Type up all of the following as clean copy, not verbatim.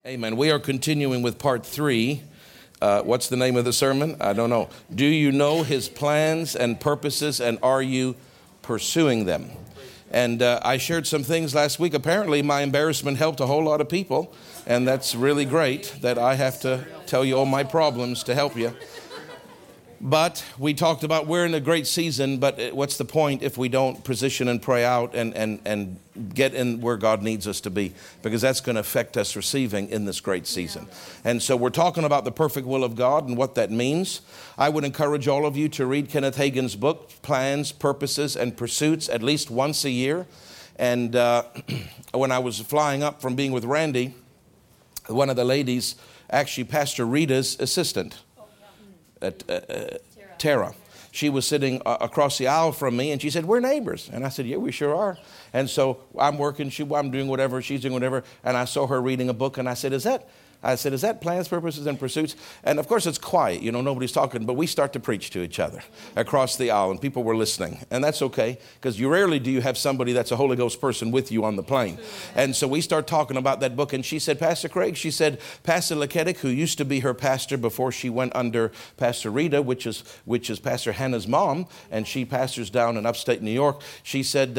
Amen. We are continuing with part 3. What's the name of the sermon? I don't know. Do you know his plans and purposes, and are you pursuing them? And I shared some things last week. Apparently, my embarrassment helped a whole lot of people, and that's really great that I have to tell you all my problems to help you. But we talked about we're in a great season, but what's the point if we don't position and pray out and get in where God needs us to be? Because that's going to affect us receiving in this great season. And so we're talking about the perfect will of God and what that means. I would encourage all of you to read Kenneth Hagin's book, Plans, Purposes, and Pursuits, at least once a year. And when I was flying up from being with Randy, one of the ladies, actually Pastor Rita's assistant, Tara. She was sitting across the aisle from me, and she said, "We're neighbors." And I said, "Yeah, we sure are." And so I'm working, I'm doing whatever, she's doing whatever, and I saw her reading a book, and I said, is that Plans, Purposes, and Pursuits? And of course it's quiet, nobody's talking, but we start to preach to each other across the aisle, and people were listening. And that's okay, because you rarely do you have somebody that's a Holy Ghost person with you on the plane. And so we start talking about that book, and she said, "Pastor Craig," she said, "Pastor Leketic, who used to be her pastor before she went under Pastor Rita, which is Pastor Hannah's mom, and she pastors down in upstate New York." She said,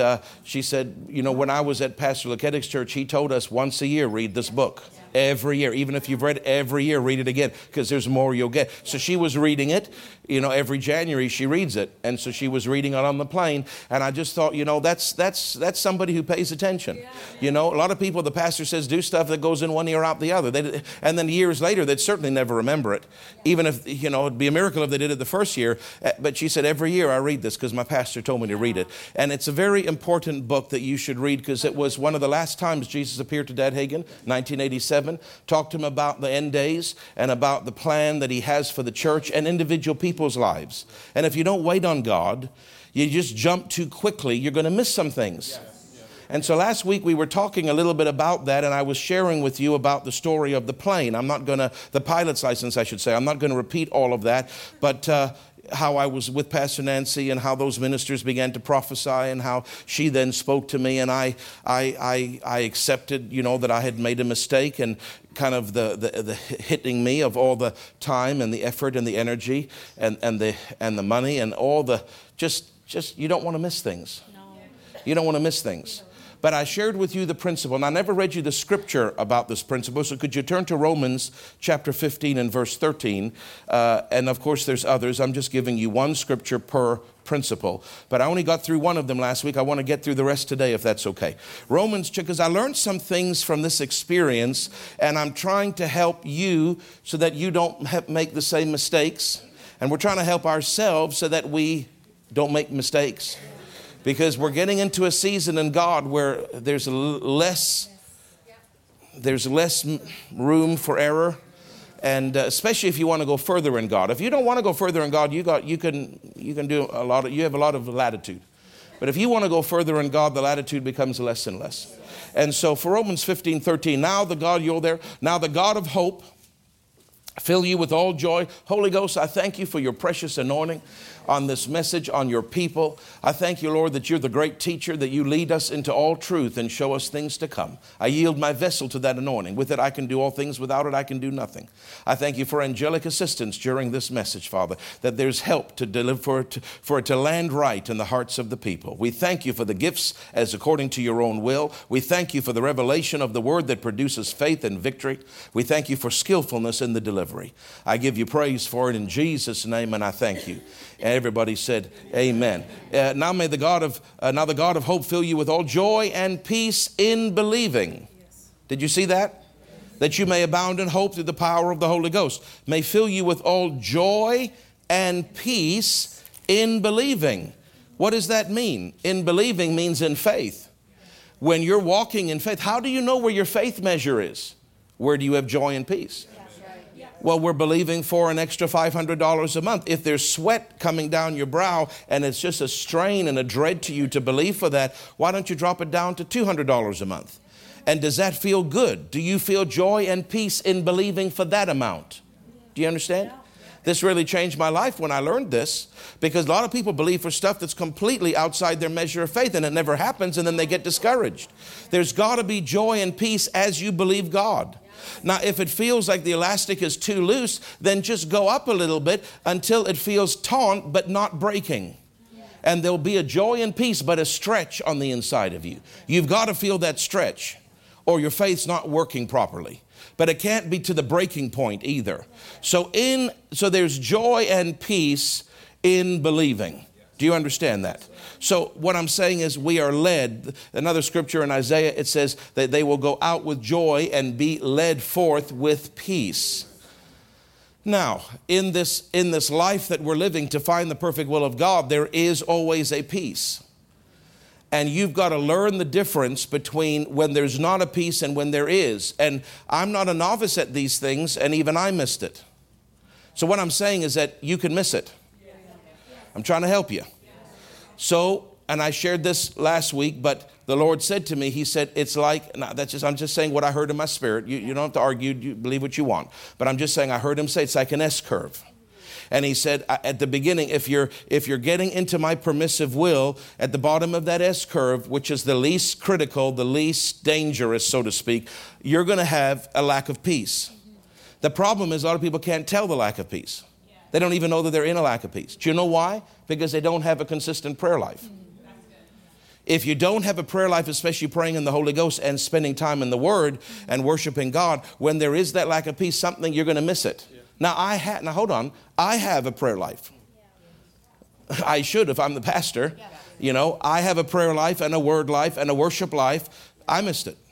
when I was at Pastor Leketic's church, he told us once a year, read this book. Every year, even if you've read it every year, read it again, because there's more you'll get. So she was reading it, every January she reads it. And so she was reading it on the plane. And I just thought, that's somebody who pays attention. A lot of people, the pastor says, do stuff that goes in one ear, out the other. And then years later, they'd certainly never remember it. Even if, it'd be a miracle if they did it the first year. But she said, every year I read this because my pastor told me to read it. And it's a very important book that you should read, because it was one of the last times Jesus appeared to Dad Hagin, 1987. Talked to him about the end days and about the plan that he has for the church and individual people's lives. And if you don't wait on God, you just jump too quickly, you're going to miss some things. And so last week we were talking a little bit about that, and I was sharing with you about the story of the plane. The pilot's license, I should say. I'm not going to repeat all of that, but how I was with Pastor Nancy and how those ministers began to prophesy and how she then spoke to me, and I accepted, that I had made a mistake, and kind of the hitting me of all the time and the effort and the energy and the money and all the just you don't want to miss things. No. You don't want to miss things. But I shared with you the principle, and I never read you the scripture about this principle, so could you turn to Romans chapter 15 and verse 13? And of course there's others. I'm just giving you one scripture per principle. But I only got through one of them last week. I want to get through the rest today, if that's okay. Romans, because I learned some things from this experience, and I'm trying to help you so that you don't make the same mistakes. And we're trying to help ourselves so that we don't make mistakes. Because we're getting into a season in God where there's less room for error, and especially if you want to go further in God. If you don't want to go further in God, you can do a lot. You have a lot of latitude. But if you want to go further in God, the latitude becomes less and less. And so for Romans 15:13, now the God of hope fill you with all joy. Holy Ghost, I thank you for your precious anointing on this message, on your people. I thank you, Lord, that you're the great teacher, that you lead us into all truth and show us things to come. I yield my vessel to that anointing. With it, I can do all things. Without it, I can do nothing. I thank you for angelic assistance during this message, Father, that there's help to deliver, for it to land right in the hearts of the people. We thank you for the gifts as according to your own will. We thank you for the revelation of the word that produces faith and victory. We thank you for skillfulness in the delivery. I give you praise for it in Jesus' name, and I thank you. And everybody said, amen. Now the God of hope fill you with all joy and peace in believing. Yes. Did you see that? That you may abound in hope through the power of the Holy Ghost. May fill you with all joy and peace in believing. What does that mean? In believing means in faith. When you're walking in faith, how do you know where your faith measure is? Where do you have joy and peace? Well, we're believing for an extra $500 a month. If there's sweat coming down your brow and it's just a strain and a dread to you to believe for that, why don't you drop it down to $200 a month? And does that feel good? Do you feel joy and peace in believing for that amount? Do you understand? This really changed my life when I learned this, because a lot of people believe for stuff that's completely outside their measure of faith, and it never happens, and then they get discouraged. There's got to be joy and peace as you believe God. Now, if it feels like the elastic is too loose, then just go up a little bit until it feels taut but not breaking. And there'll be a joy and peace, but a stretch on the inside of you. You've got to feel that stretch, or your faith's not working properly. But it can't be to the breaking point either. So there's joy and peace in believing. Do you understand that? So what I'm saying is we are led. Another scripture in Isaiah, it says that they will go out with joy and be led forth with peace. Now, in this life that we're living to find the perfect will of God, there is always a peace. And you've got to learn the difference between when there's not a peace and when there is. And I'm not a novice at these things, and even I missed it. So what I'm saying is that you can miss it. I'm trying to help you. So, and I shared this last week, but the Lord said to me, He said, it's like, I'm just saying what I heard in my spirit. You don't have to argue, you believe what you want. But I'm just saying I heard Him say it's like an S-curve. And He said at the beginning, if you're getting into my permissive will, at the bottom of that S-curve, which is the least critical, the least dangerous, so to speak, you're going to have a lack of peace. The problem is a lot of people can't tell the lack of peace. They don't even know that they're in a lack of peace. Do you know why? Because they don't have a consistent prayer life. If you don't have a prayer life, especially praying in the Holy Ghost and spending time in the Word and worshiping God, when there is that lack of peace, something, you're going to miss it. Now hold on. I have a prayer life. I should if I'm the pastor. You know, I have a prayer life and a word life and a worship life. I missed it.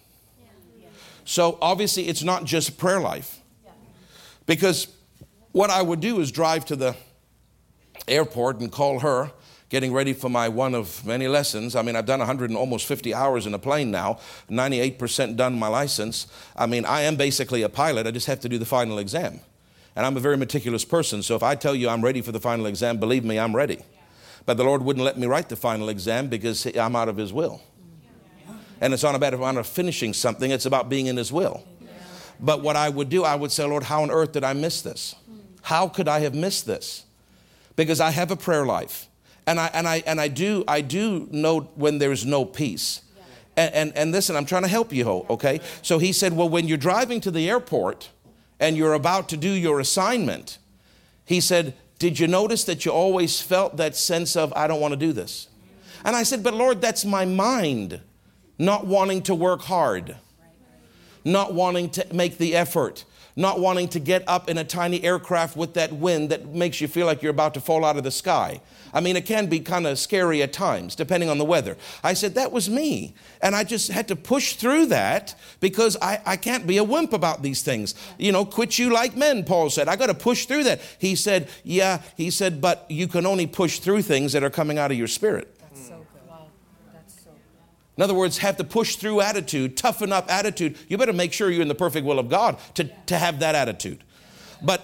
So obviously it's not just prayer life. Because what I would do is drive to the airport and call her, getting ready for my one of many lessons. I mean, I've done 150 hours in a plane now, 98% done my license. I mean, I am basically a pilot. I just have to do the final exam. And I'm a very meticulous person, so if I tell you I'm ready for the final exam, believe me, I'm ready. But the Lord wouldn't let me write the final exam because I'm out of His will. And it's not about finishing something, it's about being in His will. But what I would do, I would say, Lord, how on earth did I miss this? How could I have missed this? Because I have a prayer life. And I do know when there's no peace. And listen, I'm trying to help you, okay? So He said, well, when you're driving to the airport and you're about to do your assignment, He said, did you notice that you always felt that sense of, I don't want to do this? And I said, but Lord, that's my mind not wanting to work hard, not wanting to make the effort, not wanting to get up in a tiny aircraft with that wind that makes you feel like you're about to fall out of the sky. I mean, it can be kind of scary at times, depending on the weather. I said, that was me. And I just had to push through that because I can't be a wimp about these things. You know, quit you like men, Paul said. I got to push through that. He said, but you can only push through things that are coming out of your spirit. That's so good. Wow. That's so good. In other words, have the push through attitude, toughen up attitude. You better make sure you're in the perfect will of God to have that attitude. But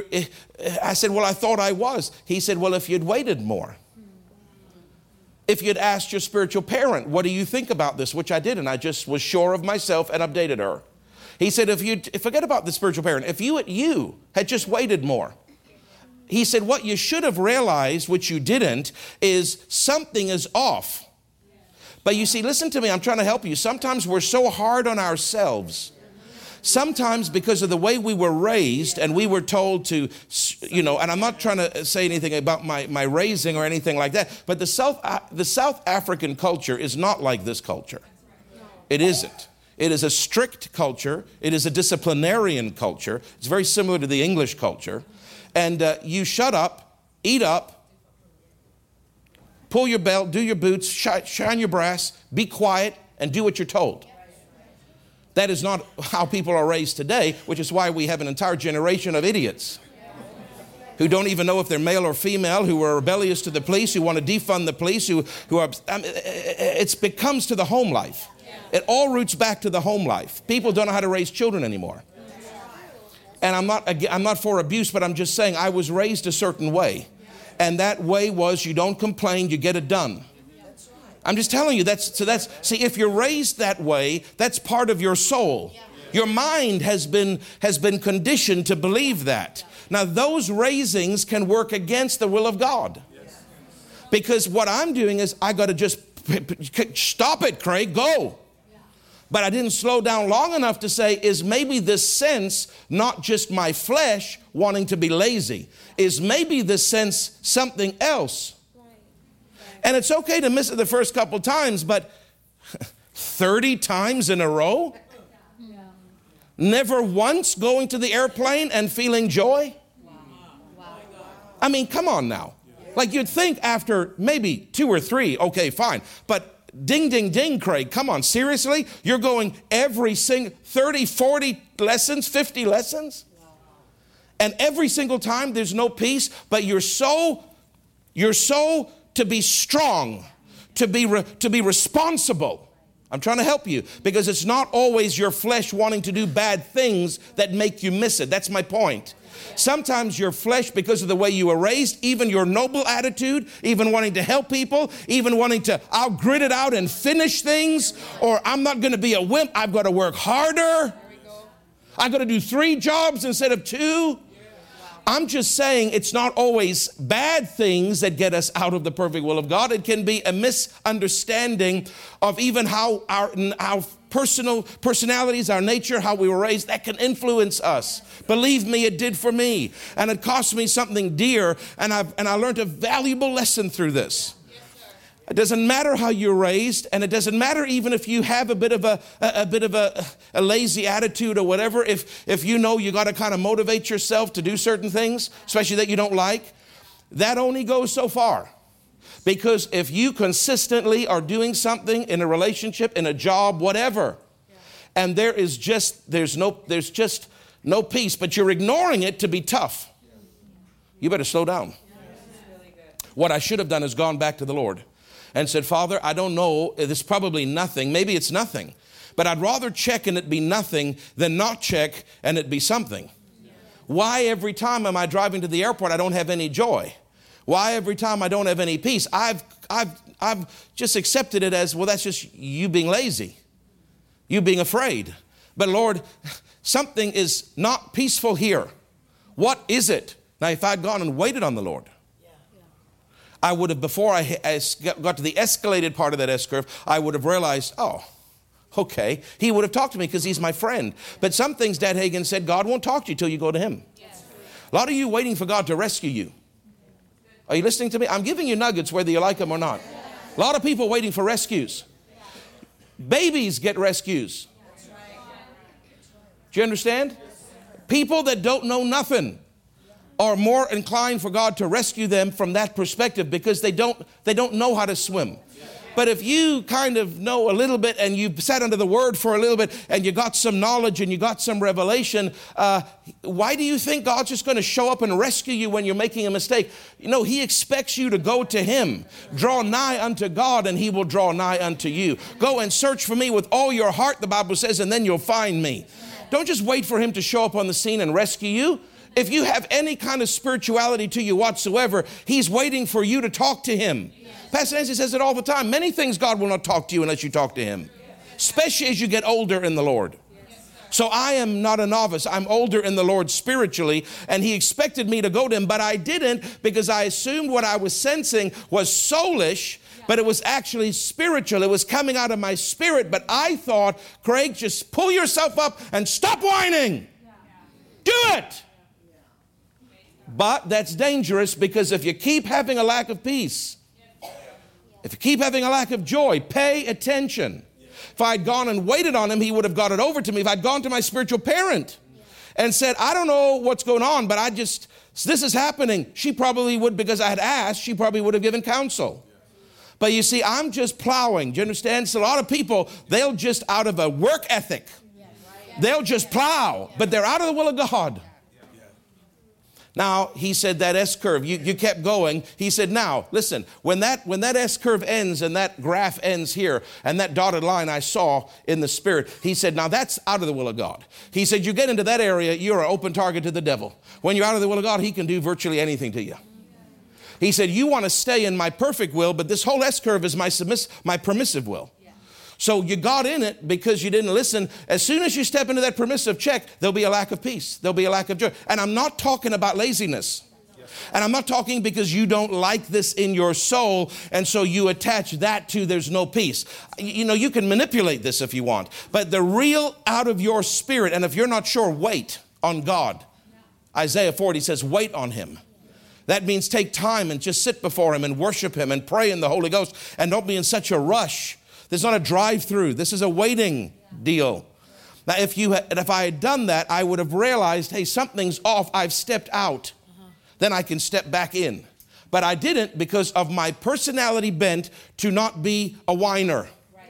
I said, well, I thought I was. He said, well, if you'd waited more, if you'd asked your spiritual parent, what do you think about this? Which I did, and I just was sure of myself and updated her. He said, forget about the spiritual parent. If you had just waited more. He said, what you should have realized, which you didn't, is something is off. But you see, listen to me, I'm trying to help you. Sometimes we're so hard on ourselves. Sometimes because of the way we were raised and we were told to, and I'm not trying to say anything about my raising or anything like that, but the South African culture is not like this culture. It isn't. It is a strict culture. It is a disciplinarian culture. It's very similar to the English culture. And you shut up, eat up, pull your belt, do your boots, shine your brass, be quiet, and do what you're told. That is not how people are raised today, which is why we have an entire generation of idiots who don't even know if they're male or female, who are rebellious to the police, who want to defund the police, who are, it becomes to the home life. It all roots back to the home life. People don't know how to raise children anymore. And I'm not for abuse, but I'm just saying I was raised a certain way. And that way was you don't complain, you get it done. I'm just telling you, see, if you're raised that way, that's part of your soul. Your mind has been conditioned to believe that. Now, those raisings can work against the will of God. Because what I'm doing is I got to just stop it, Craig, go. But I didn't slow down long enough to say, is maybe this sense not just my flesh wanting to be lazy? Is maybe this sense something else? And it's okay to miss it the first couple times, but 30 times in a row? Never once going to the airplane and feeling joy? I mean, come on now. Like you'd think after maybe 2 or 3, okay, fine. But ding, ding, ding, Craig, come on, seriously? You're going every single 30, 40 lessons, 50 lessons? And every single time there's no peace, but you're so to be strong, to be responsible. I'm trying to help you because it's not always your flesh wanting to do bad things that make you miss it. That's my point. Sometimes your flesh, because of the way you were raised, even your noble attitude, even wanting to help people, even wanting to, I'll grit it out and finish things, or I'm not going to be a wimp, I've got to work harder. I've got to do 3 jobs instead of 2. I'm just saying it's not always bad things that get us out of the perfect will of God. It can be a misunderstanding of even how our personalities, our nature, how we were raised, that can influence us. Believe me, it did for me. And it cost me something dear, and I learned a valuable lesson through this. It doesn't matter how you're raised, and it doesn't matter even if you have a bit of a lazy attitude or whatever. If you know you got to kind of motivate yourself to do certain things, especially that you don't like, that only goes so far. Because if you consistently are doing something in a relationship, in a job, whatever, and there's just no peace, but you're ignoring it to be tough, you better slow down. What I should have done is gone back to the Lord and said, Father, I don't know, it's probably nothing. Maybe it's nothing. But I'd rather check and it be nothing than not check and it be something. Why every time am I driving to the airport I don't have any joy? Why every time I don't have any peace? I've just accepted it as, well, that's just you being lazy. You being afraid. But Lord, something is not peaceful here. What is it? Now, if I'd gone and waited on the Lord, I would have, before I got to the escalated part of that S-curve, I would have realized, oh, okay. He would have talked to me because he's my friend. But some things, Dad Hagin said, God won't talk to you till you go to him. A lot of you waiting for God to rescue you. Are you listening to me? I'm giving you nuggets whether you like them or not. A lot of people waiting for rescues. Babies get rescues. Do you understand? People that don't know nothing are more inclined for God to rescue them from that perspective because they don't know how to swim. But if you kind of know a little bit and you've sat under the Word for a little bit and you got some knowledge and you got some revelation, why do you think God's just going to show up and rescue you when you're making a mistake? You know, He expects you to go to Him. Draw nigh unto God and He will draw nigh unto you. Go and search for me with all your heart, the Bible says, and then you'll find me. Don't just wait for Him to show up on the scene and rescue you. If you have any kind of spirituality to you whatsoever, He's waiting for you to talk to Him. Pastor Nancy says it all the time. Many things God will not talk to you unless you talk to Him, especially as you get older in the Lord. So I am not a novice. I'm older in the Lord spiritually, and He expected me to go to Him, but I didn't because I assumed what I was sensing was soulish, but it was actually spiritual. It was coming out of my spirit, but I thought, Craig, just pull yourself up and stop whining. Do it. But that's dangerous because if you keep having a lack of peace, if you keep having a lack of joy, pay attention. If I'd gone and waited on Him, He would have got it over to me. If I'd gone to my spiritual parent and said, I don't know what's going on, but this is happening, she probably would, because I had asked, she probably would have given counsel. But you see, I'm just plowing. Do you understand? So a lot of people, they'll just out of a work ethic, they'll just plow, but they're out of the will of God. Now, he said that S-curve, you kept going. He said, now, listen, when that S-curve ends and that graph ends here and that dotted line I saw in the spirit, he said, now that's out of the will of God. He said, you get into that area, you're an open target to the devil. When you're out of the will of God, he can do virtually anything to you. He said, you want to stay in my perfect will, but this whole S-curve is my permissive will. So you got in it because you didn't listen. As soon as you step into that permissive check, there'll be a lack of peace. There'll be a lack of joy. And I'm not talking about laziness. And I'm not talking because you don't like this in your soul, and so you attach that to there's no peace. You know, you can manipulate this if you want, but the real out of your spirit, and if you're not sure, wait on God. Isaiah 40 says, wait on him. That means take time and just sit before him and worship him and pray in the Holy Ghost, and don't be in such a rush. This is not a drive-through. This is a waiting deal. Now, if I had done that, I would have realized, hey, something's off. I've stepped out. Then I can step back in. But I didn't because of my personality bent to not be a whiner.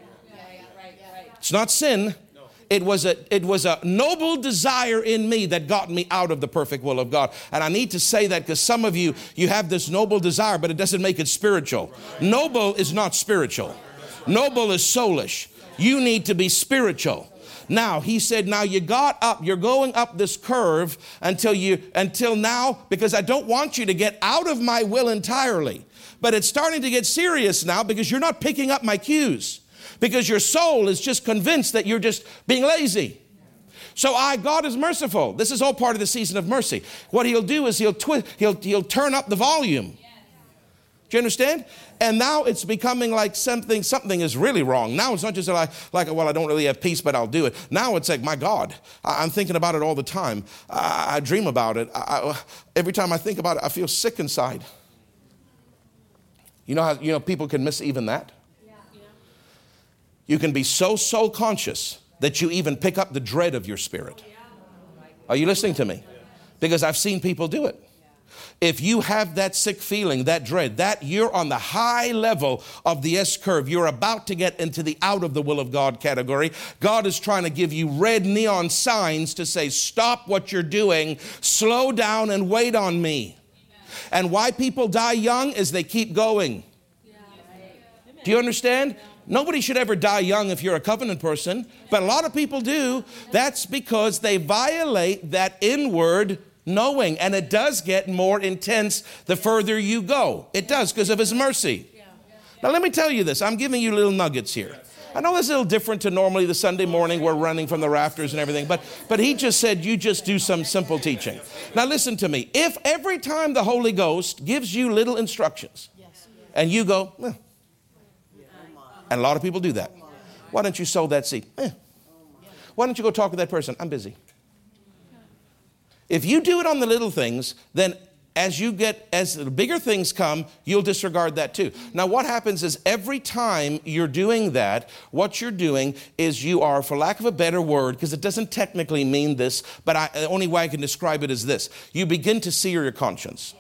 It's not sin. It was a noble desire in me that got me out of the perfect will of God. And I need to say that because some of you have this noble desire, but it doesn't make it spiritual. Noble is not spiritual. Noble is soulish. You need to be spiritual. Now, he said, now you got up, you're going up this curve until now, because I don't want you to get out of my will entirely. But it's starting to get serious now because you're not picking up my cues, because your soul is just convinced that you're just being lazy. So God is merciful. This is all part of the season of mercy. What he'll do is he'll turn up the volume. Do you understand? And now it's becoming like something is really wrong. Now it's not just like, well, I don't really have peace, but I'll do it. Now it's like, my God, I'm thinking about it all the time. I dream about it. Every time I think about it, I feel sick inside. You know how people can miss even that? Yeah. You can be so soul conscious that you even pick up the dread of your spirit. Are you listening to me? Because I've seen people do it. If you have that sick feeling, that dread, that you're on the high level of the S curve, you're about to get into the out of the will of God category. God is trying to give you red neon signs to say, stop what you're doing, slow down and wait on me. And why people die young is they keep going. Do you understand? Nobody should ever die young if you're a covenant person, but a lot of people do. That's because they violate that inward knowing, and it does get more intense the further you go. It does, because of his mercy. Now let me tell you this. I'm giving you little nuggets here. I know that's a little different to normally the Sunday morning we're running from the rafters and everything, but he just said you just do some simple teaching. Now listen to me. If every time the Holy Ghost gives you little instructions and you go, and a lot of people do that. Why don't you sow that seed? Why don't you go talk to that person? I'm busy. If you do it on the little things, then as the bigger things come, you'll disregard that too. Now what happens is every time you're doing that, what you're doing is you are, for lack of a better word, because it doesn't technically mean this, but the only way I can describe it is this. You begin to sear your conscience.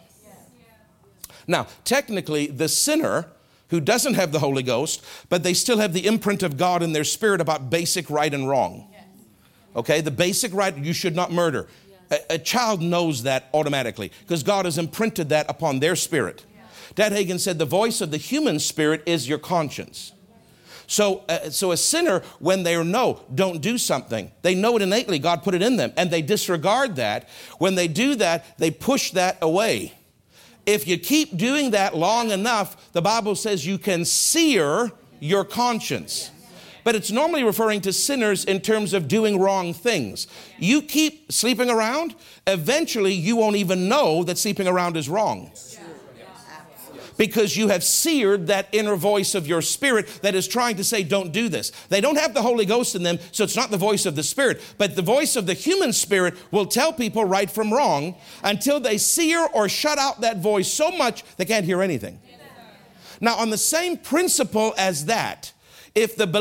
Now, technically, the sinner who doesn't have the Holy Ghost, but they still have the imprint of God in their spirit about basic right and wrong. Okay, the basic right, you should not murder. A child knows that automatically because God has imprinted that upon their spirit. Dad Hagin said the voice of the human spirit is your conscience. So a sinner, when they don't do something, they know it innately. God put it in them, and they disregard that. When they do that, they push that away. If you keep doing that long enough, the Bible says you can sear your conscience. But it's normally referring to sinners in terms of doing wrong things. You keep sleeping around, eventually you won't even know that sleeping around is wrong. Because you have seared that inner voice of your spirit that is trying to say, don't do this. They don't have the Holy Ghost in them, so it's not the voice of the Spirit. But the voice of the human spirit will tell people right from wrong until they sear or shut out that voice so much they can't hear anything. Now, on the same principle as that, if the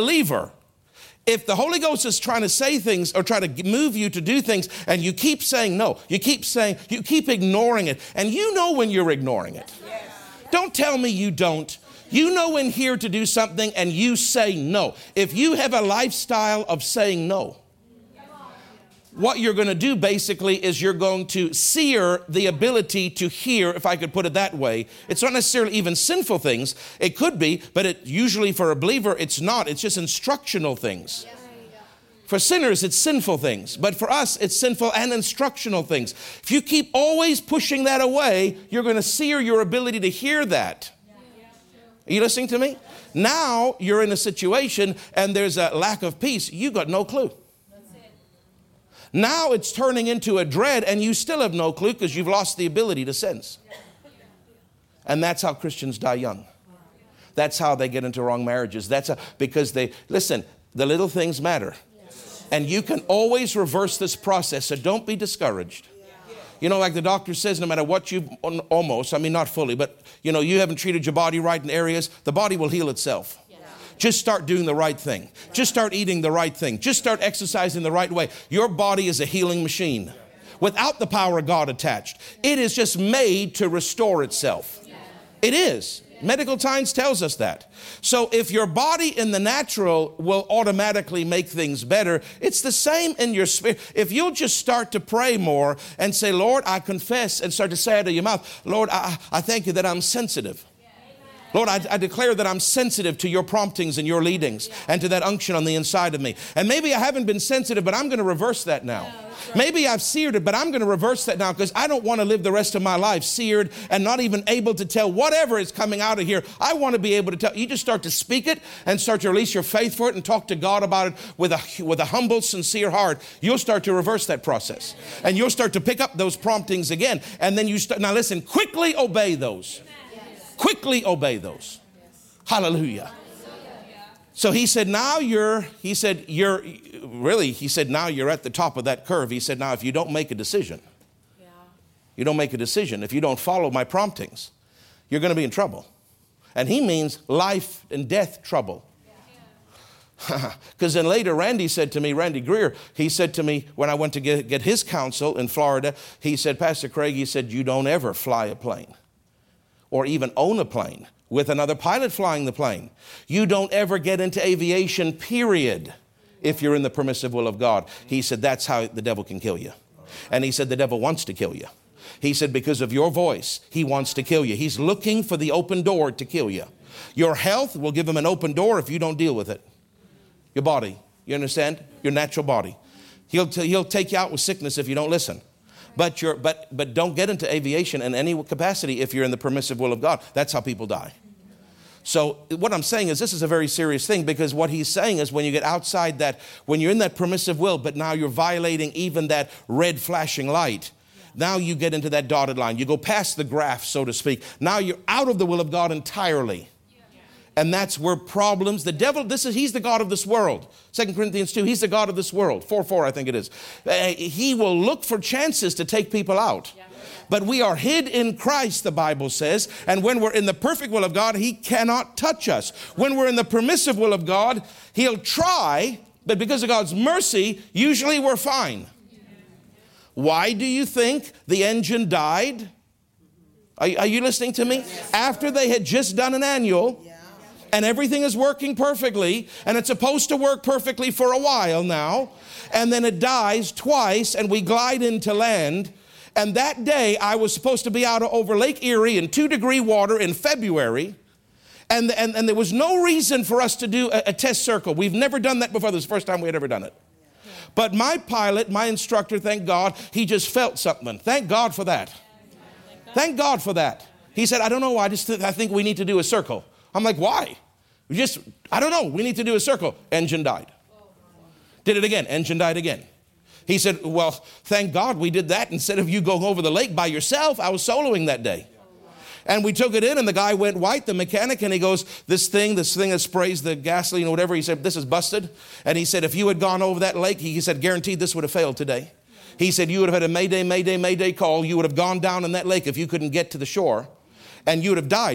Holy Ghost is trying to say things or try to move you to do things and you keep saying no, you keep ignoring it, and you know when you're ignoring it. Don't tell me you don't. You know when here to do something and you say no. If you have a lifestyle of saying no, what you're going to do basically is you're going to sear the ability to hear, if I could put it that way. It's not necessarily even sinful things. It could be, but it usually for a believer, it's not. It's just instructional things. For sinners, it's sinful things. But for us, it's sinful and instructional things. If you keep always pushing that away, you're going to sear your ability to hear that. Are you listening to me? Now you're in a situation and there's a lack of peace. You got no clue. Now it's turning into a dread, and you still have no clue because you've lost the ability to sense. And that's how Christians die young. That's how they get into wrong marriages. Because listen, the little things matter. And you can always reverse this process, so don't be discouraged. You know, like the doctor says, no matter what not fully, but you haven't treated your body right in areas, the body will heal itself. Just start doing the right thing. Just start eating the right thing. Just start exercising the right way. Your body is a healing machine without the power of God attached. It is just made to restore itself. It is. Medical science tells us that. So if your body in the natural will automatically make things better, it's the same in your spirit. If you'll just start to pray more and say, Lord, I confess, and start to say out of your mouth, Lord, I thank you that I'm sensitive. Lord, I declare that I'm sensitive to your promptings and your leadings and to that unction on the inside of me. And maybe I haven't been sensitive, but I'm going to reverse that now. Maybe I've seared it, but I'm going to reverse that now because I don't want to live the rest of my life seared and not even able to tell whatever is coming out of here. I want to be able to tell. You just start to speak it and start to release your faith for it and talk to God about it with a humble, sincere heart. You'll start to reverse that process. And you'll start to pick up those promptings again. And then now listen, quickly obey those. Quickly obey those. Hallelujah. So he said, now you're at the top of that curve. He said, now if you don't make a decision, if you don't follow my promptings, you're going to be in trouble. And he means life and death trouble. Because then later Randy Greer, he said to me when I went to get his counsel in Florida, he said, Pastor Craig, he said, you don't ever fly a plane or even own a plane with another pilot flying the plane. You don't ever get into aviation, period, if you're in the permissive will of God. He said, that's how the devil can kill you. And he said, the devil wants to kill you. He said, because of your voice, he wants to kill you. He's looking for the open door to kill you. Your health will give him an open door if you don't deal with it. Your body, you understand? Your natural body. He'll take you out with sickness if you don't listen. But don't get into aviation in any capacity if you're in the permissive will of God. That's how people die. So what I'm saying is this is a very serious thing, because what he's saying is when you get outside that, when you're in that permissive will, but now you're violating even that red flashing light, now you get into that dotted line. You go past the graph, so to speak. Now you're out of the will of God entirely. And that's where problems, the devil, he's the God of this world. 2 Corinthians 2, he's the God of this world. 4:4, I think it is. He will look for chances to take people out. But we are hid in Christ, the Bible says. And when we're in the perfect will of God, he cannot touch us. When we're in the permissive will of God, he'll try, but because of God's mercy, usually we're fine. Why do you think the engine died? Are you listening to me? After they had just done an annual, and everything is working perfectly, and it's supposed to work perfectly for a while now, and then it dies twice, and we glide into land. And that day, I was supposed to be out over Lake Erie in 2-degree water in February, and there was no reason for us to do a test circle. We've never done that before. This is the first time we had ever done it. But my pilot, my instructor, thank God, he just felt something. Thank God for that. Thank God for that. He said, I don't know, I think we need to do a circle. I'm like, why? I don't know. We need to do a circle. Engine died. Did it again. Engine died again. He said, well, thank God we did that. Instead of you going over the lake by yourself, I was soloing that day. And we took it in, and the guy went white, the mechanic, and he goes, this thing that sprays the gasoline or whatever, he said, this is busted. And he said, if you had gone over that lake, he said, guaranteed this would have failed today. He said, you would have had a mayday call. You would have gone down in that lake if you couldn't get to the shore, and you would have died.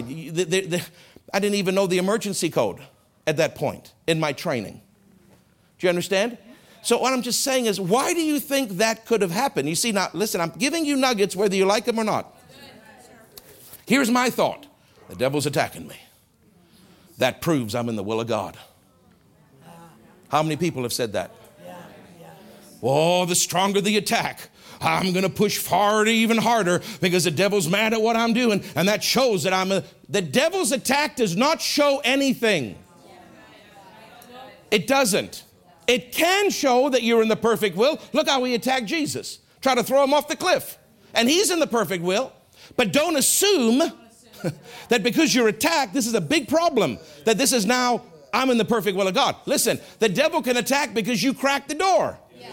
I didn't even know the emergency code at that point in my training. Do you understand? So what I'm just saying is, why do you think that could have happened? You see, now, listen, I'm giving you nuggets whether you like them or not. Here's my thought. The devil's attacking me. That proves I'm in the will of God. How many people have said that? Oh, the stronger the attack, I'm going to push forward even harder because the devil's mad at what I'm doing. And that shows that the devil's attack does not show anything. It doesn't. It can show that you're in the perfect will. Look how he attacked Jesus. Try to throw him off the cliff. And he's in the perfect will. But don't assume that because you're attacked, this is a big problem. That this is now, I'm in the perfect will of God. Listen, the devil can attack because you cracked the door.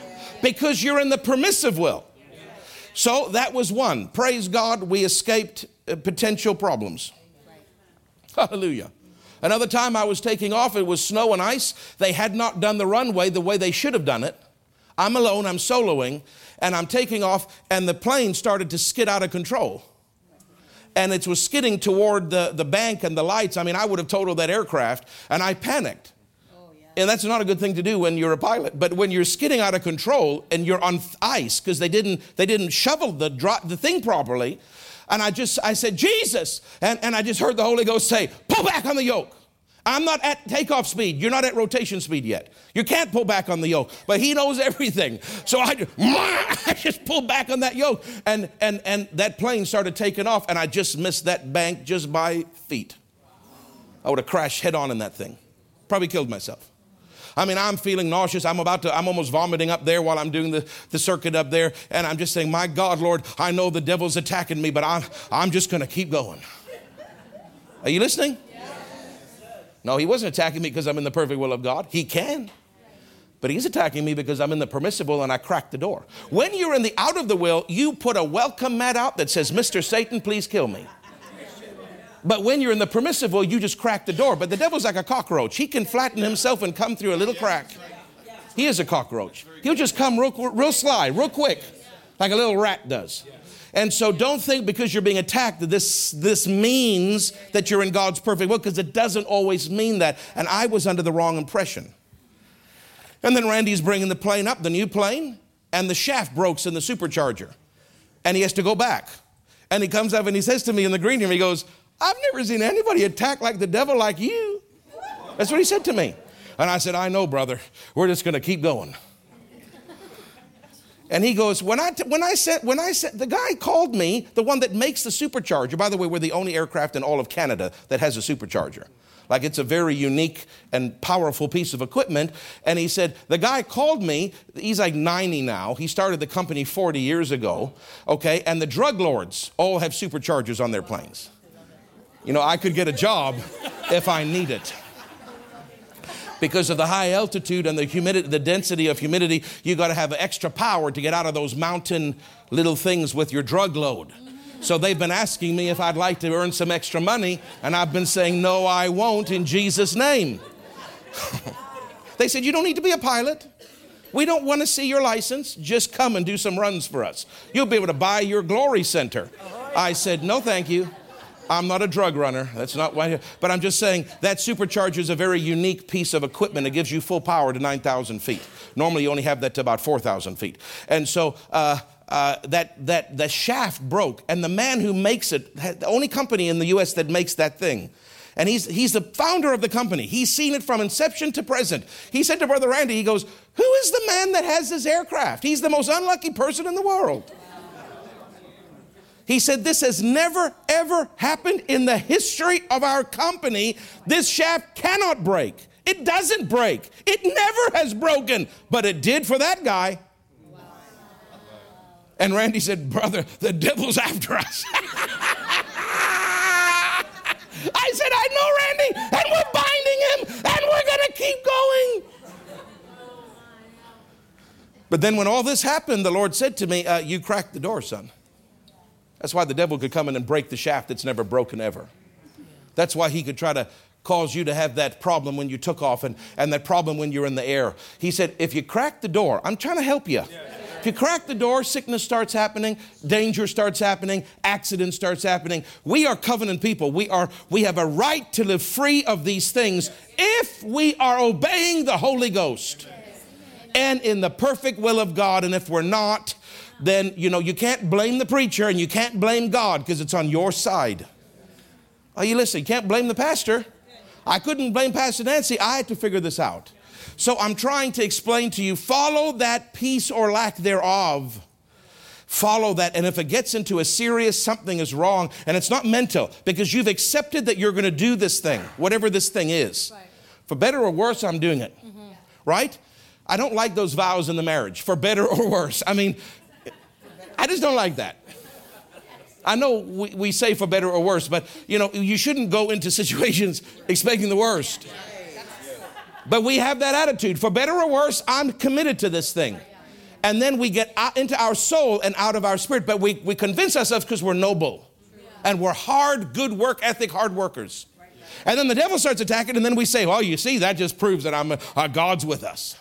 Because you're in the permissive will. So that was one. Praise God, we escaped potential problems. Hallelujah. Another time I was taking off, it was snow and ice. They had not done the runway the way they should have done it. I'm alone, I'm soloing, and I'm taking off, and the plane started to skid out of control. And it was skidding toward the bank and the lights. I mean, I would have totaled that aircraft, and I panicked. And that's not a good thing to do when you're a pilot. But when you're skidding out of control and you're on ice because they didn't shovel the thing properly, and I said, Jesus, and I just heard the Holy Ghost say, pull back on the yoke. I'm not at takeoff speed. You're not at rotation speed yet. You can't pull back on the yoke. But he knows everything. So I just pulled back on that yoke. And that plane started taking off. And I just missed that bank just by feet. I would have crashed head on in that thing. Probably killed myself. I mean, I'm feeling nauseous. I'm almost vomiting up there while I'm doing the circuit up there. And I'm just saying, my God, Lord, I know the devil's attacking me, but I'm just going to keep going. Are you listening? No, he wasn't attacking me because I'm in the perfect will of God. He can. But he's attacking me because I'm in the permissible and I cracked the door. When you're in the out of the will, you put a welcome mat out that says, Mr. Satan, please kill me. But when you're in the permissive will, you just crack the door. But the devil's like a cockroach. He can flatten himself and come through a little crack. He is a cockroach. He'll just come real sly, real quick, like a little rat does. And so don't think because you're being attacked that this means that you're in God's perfect will, because it doesn't always mean that. And I was under the wrong impression. And then Randy's bringing the plane up, the new plane, and the shaft breaks in the supercharger. And he has to go back. And he comes up and he says to me in the green room, he goes, I've never seen anybody attack like the devil like you. That's what he said to me. And I said, I know, brother. We're just going to keep going. And he goes, when I said, the guy called me, the one that makes the supercharger. By the way, we're the only aircraft in all of Canada that has a supercharger. Like, it's a very unique and powerful piece of equipment. And he said, the guy called me. He's like 90 now. He started the company 40 years ago. Okay. And the drug lords all have superchargers on their planes. You know, I could get a job if I need it. Because of the high altitude and the humidity, the density of humidity, you got to have extra power to get out of those mountain little things with your drug load. So they've been asking me if I'd like to earn some extra money, and I've been saying, no, I won't, in Jesus' name. They said, you don't need to be a pilot. We don't want to see your license. Just come and do some runs for us. You'll be able to buy your glory center. I said, no, thank you. I'm not a drug runner. That's not why. But I'm just saying that supercharger is a very unique piece of equipment. It gives you full power to 9,000 feet. Normally, you only have that to about 4,000 feet. And so the shaft broke. And the man who makes it, the only company in the U.S. that makes that thing. And he's the founder of the company. He's seen it from inception to present. He said to Brother Randy, he goes, who is the man that has this aircraft? He's the most unlucky person in the world. He said, this has never, ever happened in the history of our company. This shaft cannot break. It doesn't break. It never has broken, but it did for that guy. Wow. And Randy said, brother, the devil's after us. I said, I know, Randy, and we're binding him, and we're going to keep going. But then when all this happened, the Lord said to me, you cracked the door, son. That's why the devil could come in and break the shaft that's never broken ever. That's why he could try to cause you to have that problem when you took off and that problem when you're in the air. He said, if you crack the door, I'm trying to help you. If you crack the door, sickness starts happening, danger starts happening, accident starts happening. We are covenant people. We have a right to live free of these things if we are obeying the Holy Ghost and in the perfect will of God. And if we're not, then, you can't blame the preacher and you can't blame God because it's on your side. Are you listening? You can't blame the pastor. I couldn't blame Pastor Nancy. I had to figure this out. So I'm trying to explain to you, follow that peace or lack thereof. Follow that. And if it gets into a serious, something is wrong, and it's not mental, because you've accepted that you're going to do this thing, whatever this thing is. Right. For better or worse, I'm doing it. Mm-hmm. Right? I don't like those vows in the marriage, for better or worse. I mean, I just don't like that. I know we say for better or worse, but, you shouldn't go into situations expecting the worst. But we have that attitude. For better or worse, I'm committed to this thing. And then we get out into our soul and out of our spirit. But we convince ourselves because we're noble. And we're hard, good work ethic, hard workers. And then the devil starts attacking, and then we say, well, you see, that just proves that God's with us.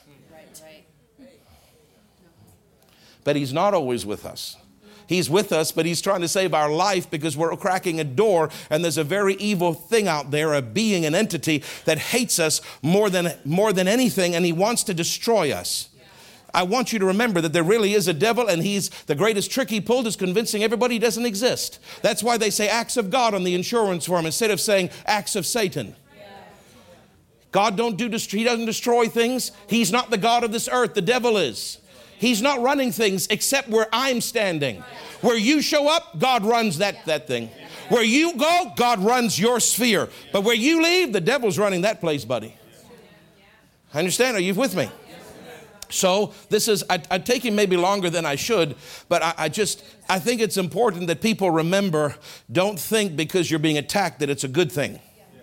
But he's not always with us. He's with us, but he's trying to save our life because we're cracking a door, and there's a very evil thing out there, a being, an entity that hates us more than anything, and he wants to destroy us. I want you to remember that there really is a devil, and he's the greatest trick he pulled is convincing everybody he doesn't exist. That's why they say acts of God on the insurance form instead of saying acts of Satan. God he doesn't destroy things. He's not the God of this earth. The devil is. He's not running things except where I'm standing. Where you show up, God runs that thing. Where you go, God runs your sphere. But where you leave, the devil's running that place, buddy. Understand? Are you with me? So this is, I'm taking maybe longer than I should, but I think it's important that people remember, don't think because you're being attacked that it's a good thing.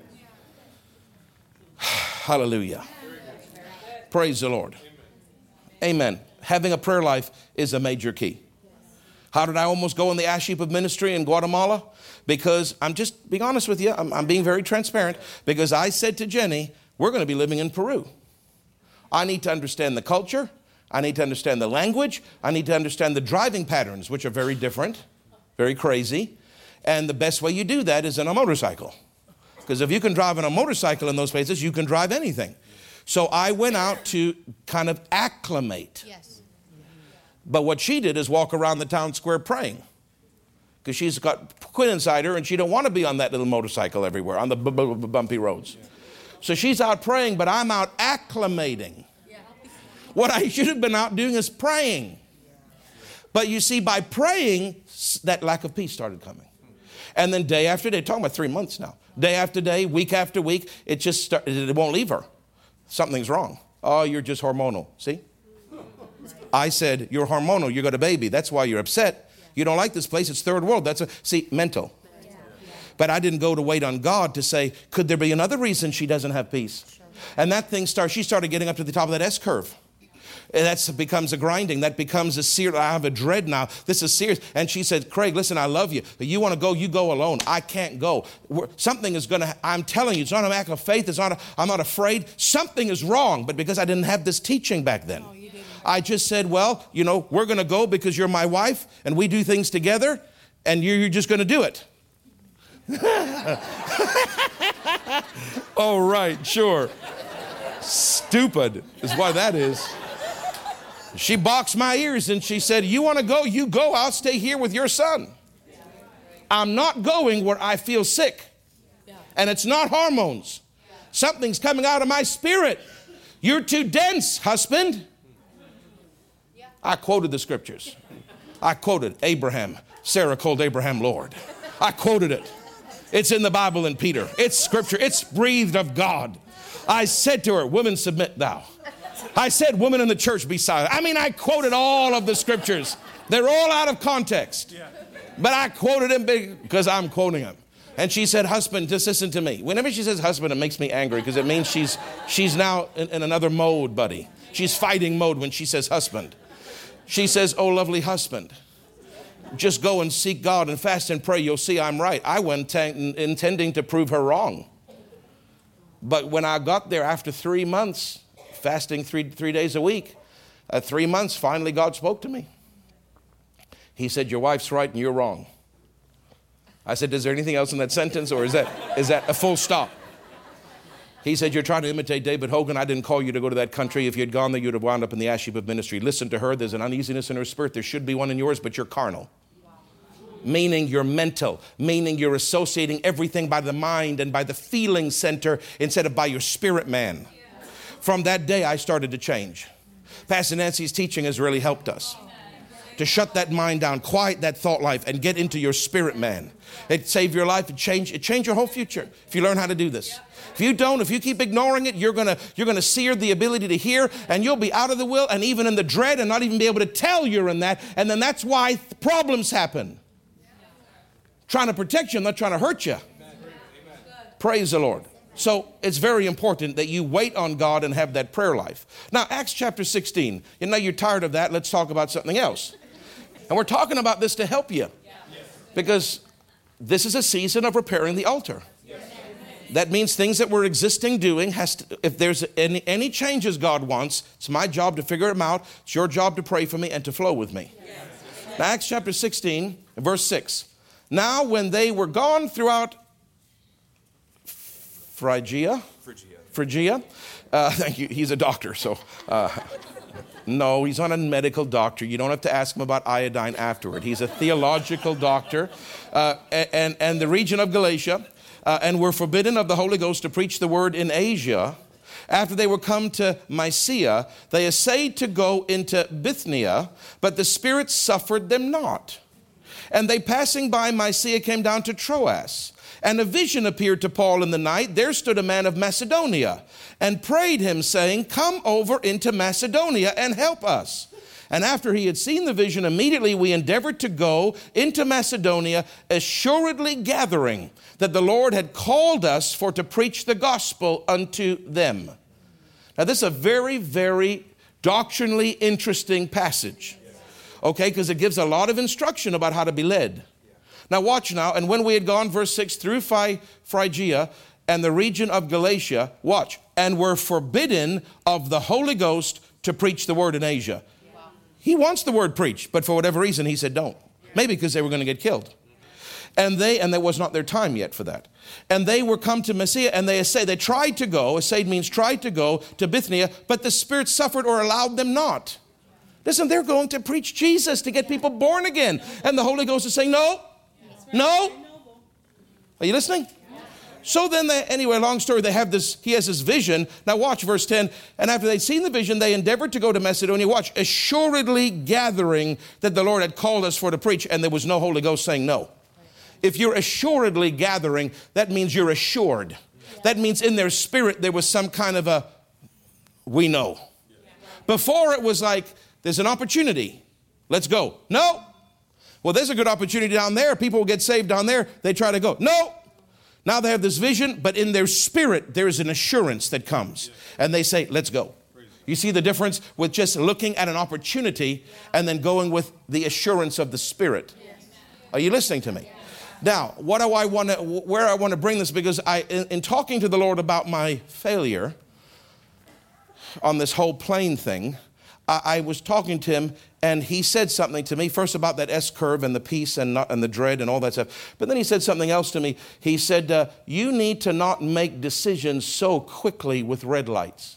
Hallelujah. Praise the Lord. Amen. Having a prayer life is a major key. How did I almost go in the ash heap of ministry in Guatemala? Because I'm just being honest with you. I'm being very transparent because I said to Jenny, we're going to be living in Peru. I need to understand the culture. I need to understand the language. I need to understand the driving patterns, which are very different, very crazy. And the best way you do that is in a motorcycle. Because if you can drive on a motorcycle in those places, you can drive anything. So I went out to kind of acclimate. Yes. But what she did is walk around the town square praying. Because she's got quit inside her and she don't want to be on that little motorcycle everywhere, on the bumpy roads. So she's out praying, but I'm out acclimating. What I should have been out doing is praying. But you see, by praying, that lack of peace started coming. And then day after day, talking about 3 months now, day after day, week after week, it won't leave her. Something's wrong. Oh, you're just hormonal. See? I said, you're hormonal. You got a baby. That's why you're upset. You don't like this place. It's third world. Mental. But I didn't go to wait on God to say, could there be another reason she doesn't have peace? And that thing she started getting up to the top of that S curve. And that becomes a grinding. That becomes a serious. I have a dread now. This is serious. And she said, Craig, listen, I love you. But you want to go, you go alone. I can't go. Something is going to, I'm telling you, it's not an act of faith. I'm not afraid. Something is wrong. But because I didn't have this teaching back then, I just said, well, we're going to go because you're my wife and we do things together and you're just going to do it. Oh, right, sure. Stupid is why that is. She boxed my ears and she said, you want to go? You go. I'll stay here with your son. I'm not going where I feel sick. And it's not hormones. Something's coming out of my spirit. You're too dense, husband. I quoted the scriptures. I quoted Abraham. Sarah called Abraham Lord. I quoted it. It's in the Bible in Peter. It's scripture. It's breathed of God. I said to her, woman, submit thou. I said, woman in the church, be silent. I quoted all of the scriptures. They're all out of context. But I quoted them because I'm quoting them. And she said, husband, just listen to me. Whenever she says husband, it makes me angry because it means she's now in another mode, buddy. She's fighting mode when she says husband. She says, oh, lovely husband, just go and seek God and fast and pray. You'll see I'm right. I went intending to prove her wrong. But when I got there after 3 months, fasting three days a week, 3 months, finally God spoke to me. He said, your wife's right and you're wrong. I said, is there anything else in that sentence or is that a full stop? He said, you're trying to imitate David Hogan. I didn't call you to go to that country. If you'd gone there, you'd have wound up in the ash heap of ministry. Listen to her. There's an uneasiness in her spirit. There should be one in yours, but you're carnal. Meaning you're mental, meaning you're associating everything by the mind and by the feeling center instead of by your spirit man. From that day, I started to change. Pastor Nancy's teaching has really helped us to shut that mind down, quiet that thought life, and get into your spirit man. It saved your life. It changed your whole future if you learn how to do this. If you don't, if you keep ignoring it, you're gonna sear the ability to hear, and you'll be out of the will and even in the dread and not even be able to tell you're in that. And then that's why problems happen. Trying to protect you, I'm not trying to hurt you. Praise the Lord. So it's very important that you wait on God and have that prayer life. Now, Acts chapter 16. You know, you're tired of that. Let's talk about something else. And we're talking about this to help you. Because this is a season of repairing the altar. That means things that we're existing doing if there's any changes God wants, it's my job to figure them out. It's your job to pray for me and to flow with me. Now, Acts chapter 16, verse 6. Now, when they were gone throughout Phrygia. Thank you. He's a doctor, so no, he's not a medical doctor. You don't have to ask him about iodine afterward. He's a theological doctor, and the region of Galatia, and were forbidden of the Holy Ghost to preach the word in Asia. After they were come to Mysia, they essayed to go into Bithynia, but the Spirit suffered them not. And they passing by Mysia came down to Troas. And a vision appeared to Paul in the night. There stood a man of Macedonia and prayed him, saying, come over into Macedonia and help us. And after he had seen the vision, immediately we endeavored to go into Macedonia, assuredly gathering that the Lord had called us for to preach the gospel unto them. Now, this is a very, very doctrinally interesting passage, okay, because it gives a lot of instruction about how to be led. Now watch now, and when we had gone, verse 6, through Phrygia and the region of Galatia, watch, and were forbidden of the Holy Ghost to preach the word in Asia. Wow. He wants the word preached, but for whatever reason he said don't. Maybe because they were going to get killed. And there was not their time yet for that. And they were come to Mysia, and they tried to go, essayed means tried to go to Bithynia, but the Spirit suffered or allowed them not. Listen, they're going to preach Jesus to get people born again. And the Holy Ghost is saying, no. No? Are you listening? So then anyway, long story, he has this vision. Now watch verse 10. And after they'd seen the vision, they endeavored to go to Macedonia. Watch, assuredly gathering that the Lord had called us for to preach, and there was no Holy Ghost saying no. If you're assuredly gathering, that means you're assured. That means in their spirit there was some kind of we know. Before it was like, there's an opportunity. Let's go. No. Well, there's a good opportunity down there. People will get saved down there. They try to go. No. Now they have this vision, but in their spirit, there is an assurance that comes. And they say, let's go. You see the difference with just looking at an opportunity and then going with the assurance of the Spirit. Are you listening to me? Now, where I want to bring this, because in talking to the Lord about my failure on this whole plane thing, I was talking to him, and he said something to me, first about that S-curve and the peace and the dread and all that stuff. But then he said something else to me. He said, you need to not make decisions so quickly with red lights.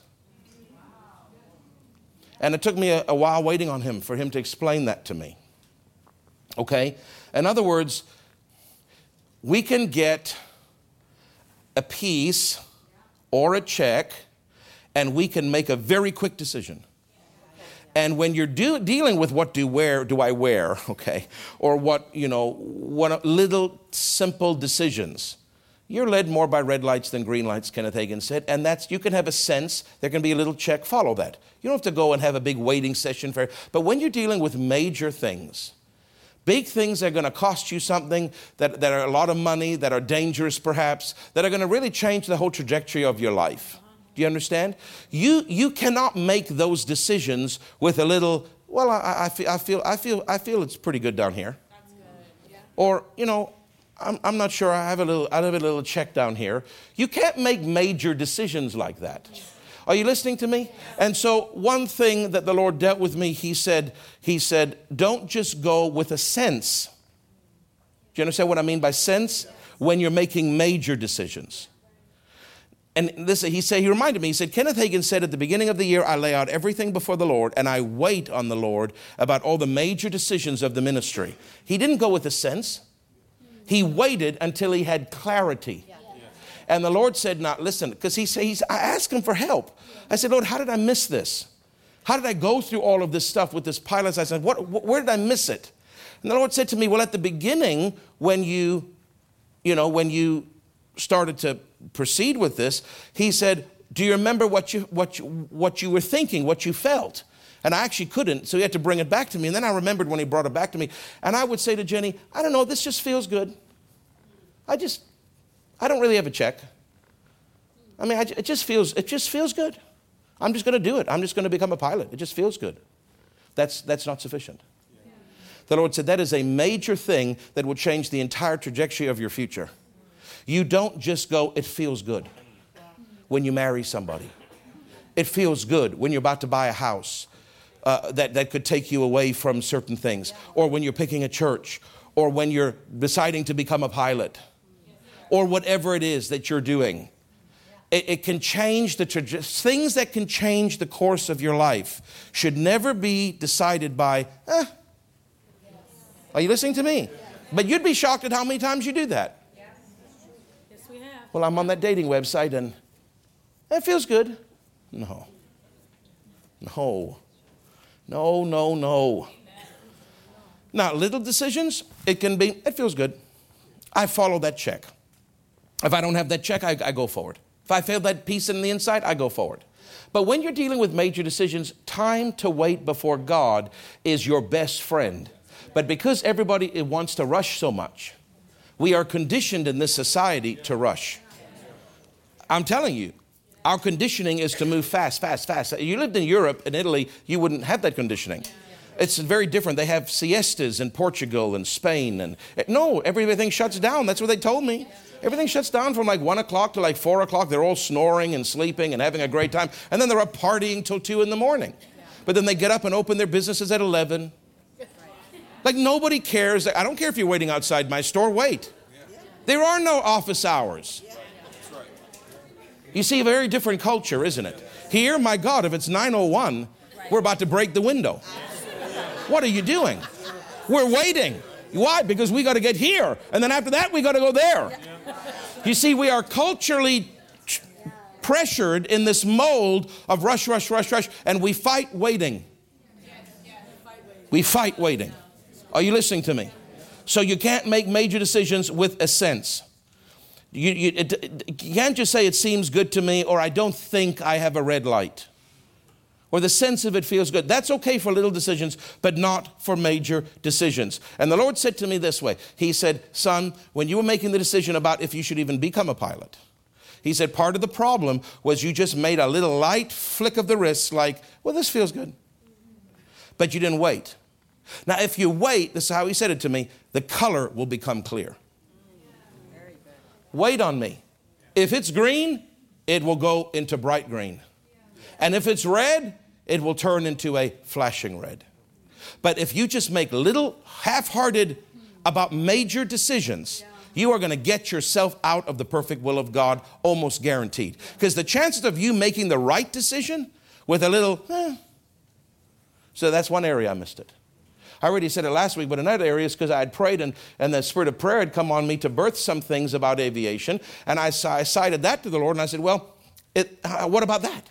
And it took me a while waiting on him for him to explain that to me. Okay? In other words, we can get a piece or a check, and we can make a very quick decision. And when you're dealing with what do I wear, okay, or what little simple decisions, you're led more by red lights than green lights, Kenneth Hagin said, and you can have a sense, there can be a little check, follow that. You don't have to go and have a big waiting session but when you're dealing with major things, big things that are going to cost you something, that are a lot of money, that are dangerous perhaps, that are going to really change the whole trajectory of your life. Do you understand? You cannot make those decisions with a little, well, I feel it's pretty good down here. That's good. Yeah. Or, I'm not sure, I have a little check down here. You can't make major decisions like that. Are you listening to me? And so one thing that the Lord dealt with me, he said, don't just go with a sense. Do you understand what I mean by sense? When you're making major decisions. And listen, he reminded me, he said, Kenneth Hagin said at the beginning of the year, I lay out everything before the Lord and I wait on the Lord about all the major decisions of the ministry. He didn't go with a sense. He waited until he had clarity. Yeah. And the Lord said, now listen, because I asked him for help. I said, Lord, how did I miss this? How did I go through all of this stuff with this pilot? I said, where did I miss it? And the Lord said to me, well, at the beginning, when you started to proceed with this, he said, do you remember what you were thinking, what you felt? And I actually couldn't, so he had to bring it back to me. And then I remembered when he brought it back to me. And I would say to Jenny, I don't know, this just feels good. I don't really have a check. I mean, it just feels good. I'm just going to do it. I'm just going to become a pilot. It just feels good. That's not sufficient. The Lord said that is a major thing that will change the entire trajectory of your future. You don't just go, it feels good when you marry somebody. It feels good when you're about to buy a house that could take you away from certain things, or when you're picking a church, or when you're deciding to become a pilot, or whatever it is that you're doing. It can change the trajectory. Things that can change the course of your life should never be decided by, Are you listening to me? But you'd be shocked at how many times you do that. Yes, we have. Well, I'm on that dating website and it feels good. No. Now, little decisions, it feels good. I follow that check. If I don't have that check, I go forward. If I feel that peace in the inside, I go forward. But when you're dealing with major decisions, time to wait before God is your best friend. But because everybody wants to rush so much, we are conditioned in this society to rush. I'm telling you, our conditioning is to move fast. You lived in Europe and Italy, you wouldn't have that conditioning. It's very different. They have siestas in Portugal and Spain. And no, everything shuts down. That's what they told me. Everything shuts down from like 1 o'clock to like 4 o'clock. They're all snoring and sleeping and having a great time. And then they're up partying till 2 in the morning. But then they get up and open their businesses at 11. Like nobody cares. I don't care if you're waiting outside my store. Wait. There are no office hours. You see, a very different culture, isn't it? Here, my God, if it's 9:01, we're about to break the window. What are you doing? We're waiting. Why? Because we got to get here. And then after that, we got to go there. You see, we are culturally pressured in this mold of rush. And we fight waiting. We fight waiting. Are you listening to me? So you can't make major decisions with a sense. You can't just say it seems good to me, or I don't think I have a red light, or the sense of it feels good. That's okay for little decisions, but not for major decisions. And the Lord said to me this way. He said, son, when you were making the decision about if you should even become a pilot, he said part of the problem was you just made a little light flick of the wrist like, well, this feels good. But you didn't wait. Now, if you wait, this is how he said it to me, the color will become clear. Wait on me. If it's green, it will go into bright green. And if it's red, it will turn into a flashing red. But if you just make little half-hearted about major decisions, you are going to get yourself out of the perfect will of God, almost guaranteed. Because the chances of you making the right decision with a little, so that's one area I missed it. I already said it last week, but another area is because I had prayed and the spirit of prayer had come on me to birth some things about aviation. And I cited that to the Lord and I said, well, what about that?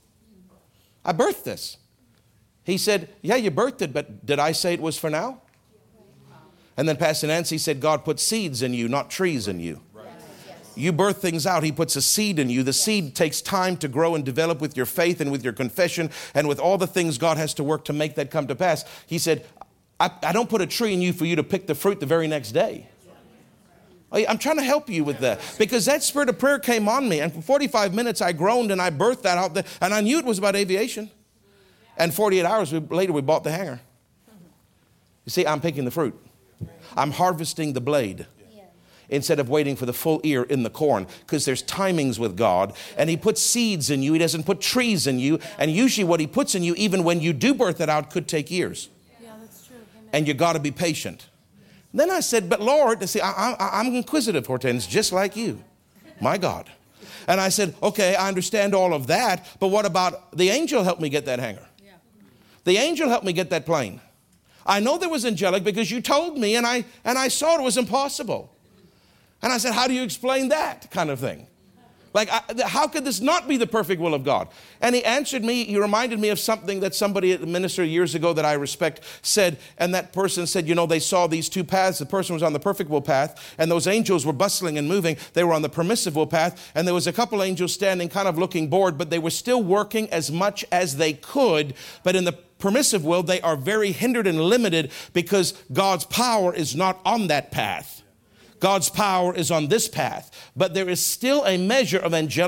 I birthed this. He said, yeah, you birthed it, but did I say it was for now? And then Pastor Nancy said, God put seeds in you, not trees in you. You birth things out. He puts a seed in you. The seed takes time to grow and develop with your faith and with your confession and with all the things God has to work to make that come to pass. He said, I don't put a tree in you for you to pick the fruit the very next day. I'm trying to help you with that because that spirit of prayer came on me. And for 45 minutes, I groaned and I birthed that out there. And I knew it was about aviation. And 48 hours later, we bought the hanger. You see, I'm picking the fruit. I'm harvesting the blade instead of waiting for the full ear in the corn, because there's timings with God, and he puts seeds in you. He doesn't put trees in you. And usually what he puts in you, even when you do birth it out, could take years. And you got to be patient. Then I said, but Lord, see, I'm inquisitive, Hortense, just like you. My God. And I said, okay, I understand all of that, but what about the angel helped me get that hanger? Yeah. The angel helped me get that plane. I know there was angelic because you told me, and I saw it was impossible. And I said, how do you explain that kind of thing? Like, how could this not be the perfect will of God? And he answered me, he reminded me of something that somebody, a minister years ago that I respect, said. And that person said, you know, they saw these two paths. The person was on the perfect will path, and those angels were bustling and moving. They were on the permissive will path, and there was a couple angels standing kind of looking bored, but they were still working as much as they could. But in the permissive will, they are very hindered and limited because God's power is not on that path. God's power is on this path, but there is still a measure of angelic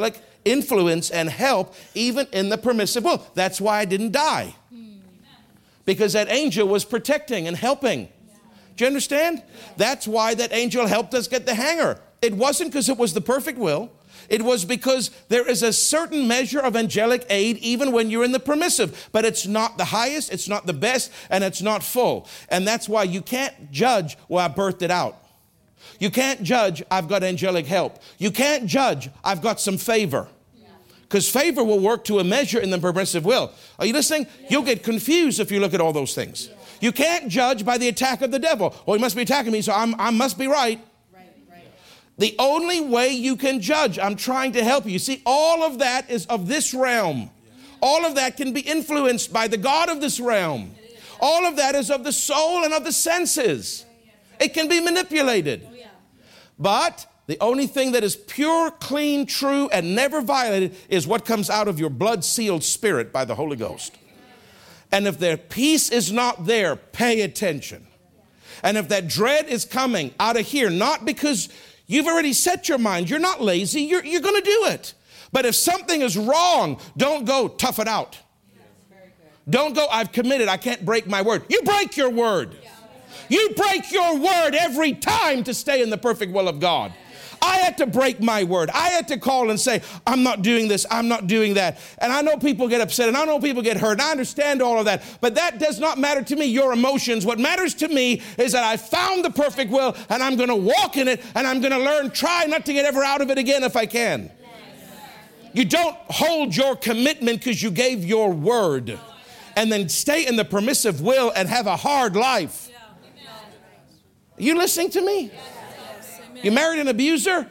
influence and help even in the permissive will. That's why I didn't die. Because that angel was protecting and helping. Do you understand? That's why that angel helped us get the hanger. It wasn't because it was the perfect will. It was because there is a certain measure of angelic aid even when you're in the permissive. But it's not the highest, it's not the best, and it's not full. And that's why you can't judge, well, I birthed it out. You can't judge, I've got angelic help. You can't judge, I've got some favor. Because favor will work to a measure in the permissive will. Are you listening? You'll get confused if you look at all those things. You can't judge by the attack of the devil. Well, he must be attacking me, so I must be right. The only way you can judge, I'm trying to help you. You see, all of that is of this realm. All of that can be influenced by the God of this realm. All of that is of the soul and of the senses. It can be manipulated. But the only thing that is pure, clean, true, and never violated is what comes out of your blood-sealed spirit by the Holy Ghost. And if their peace is not there, pay attention. And if that dread is coming out of here, not because you've already set your mind, you're not lazy, you're going to do it. But if something is wrong, don't go, tough it out. Don't go, I've committed, I can't break my word. You break your word. You break your word every time to stay in the perfect will of God. I had to break my word. I had to call and say, I'm not doing this, I'm not doing that. And I know people get upset and I know people get hurt. And I understand all of that. But that does not matter to me, your emotions. What matters to me is that I found the perfect will and I'm going to walk in it and I'm going to learn, try not to get ever out of it again if I can. You don't hold your commitment because you gave your word and then stay in the permissive will and have a hard life. Are you listening to me? You married an abuser?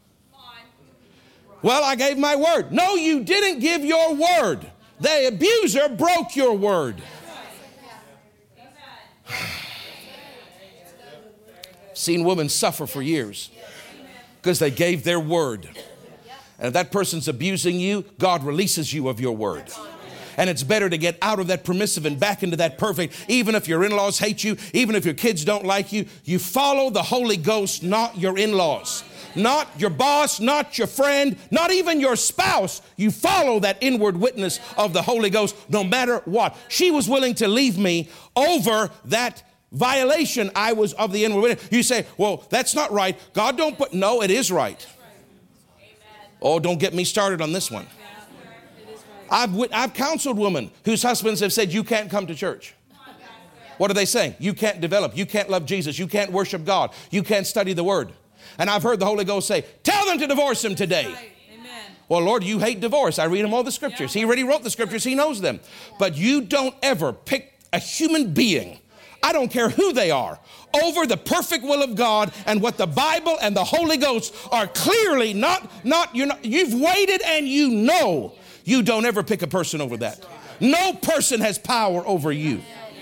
Well, I gave my word. No, you didn't give your word. The abuser broke your word. Seen women suffer for years because they gave their word. And if that person's abusing you, God releases you of your word. And it's better to get out of that permissive and back into that perfect. Even if your in-laws hate you, even if your kids don't like you, you follow the Holy Ghost, not your in-laws, not your boss, not your friend, not even your spouse. You follow that inward witness of the Holy Ghost no matter what. She was willing to leave me over that violation I was of the inward witness. You say, well, that's not right. God don't put, no, it is right. Oh, don't get me started on this one. I've counseled women whose husbands have said, you can't come to church. What are they saying? You can't develop. You can't love Jesus. You can't worship God. You can't study the word. And I've heard the Holy Ghost say, tell them to divorce him today. Amen. Well, Lord, you hate divorce. I read him all the scriptures. He already wrote the scriptures. He knows them. But you don't ever pick a human being, I don't care who they are, over the perfect will of God and what the Bible and the Holy Ghost are clearly you've waited and you know. You don't ever pick a person over that. No person has power over you.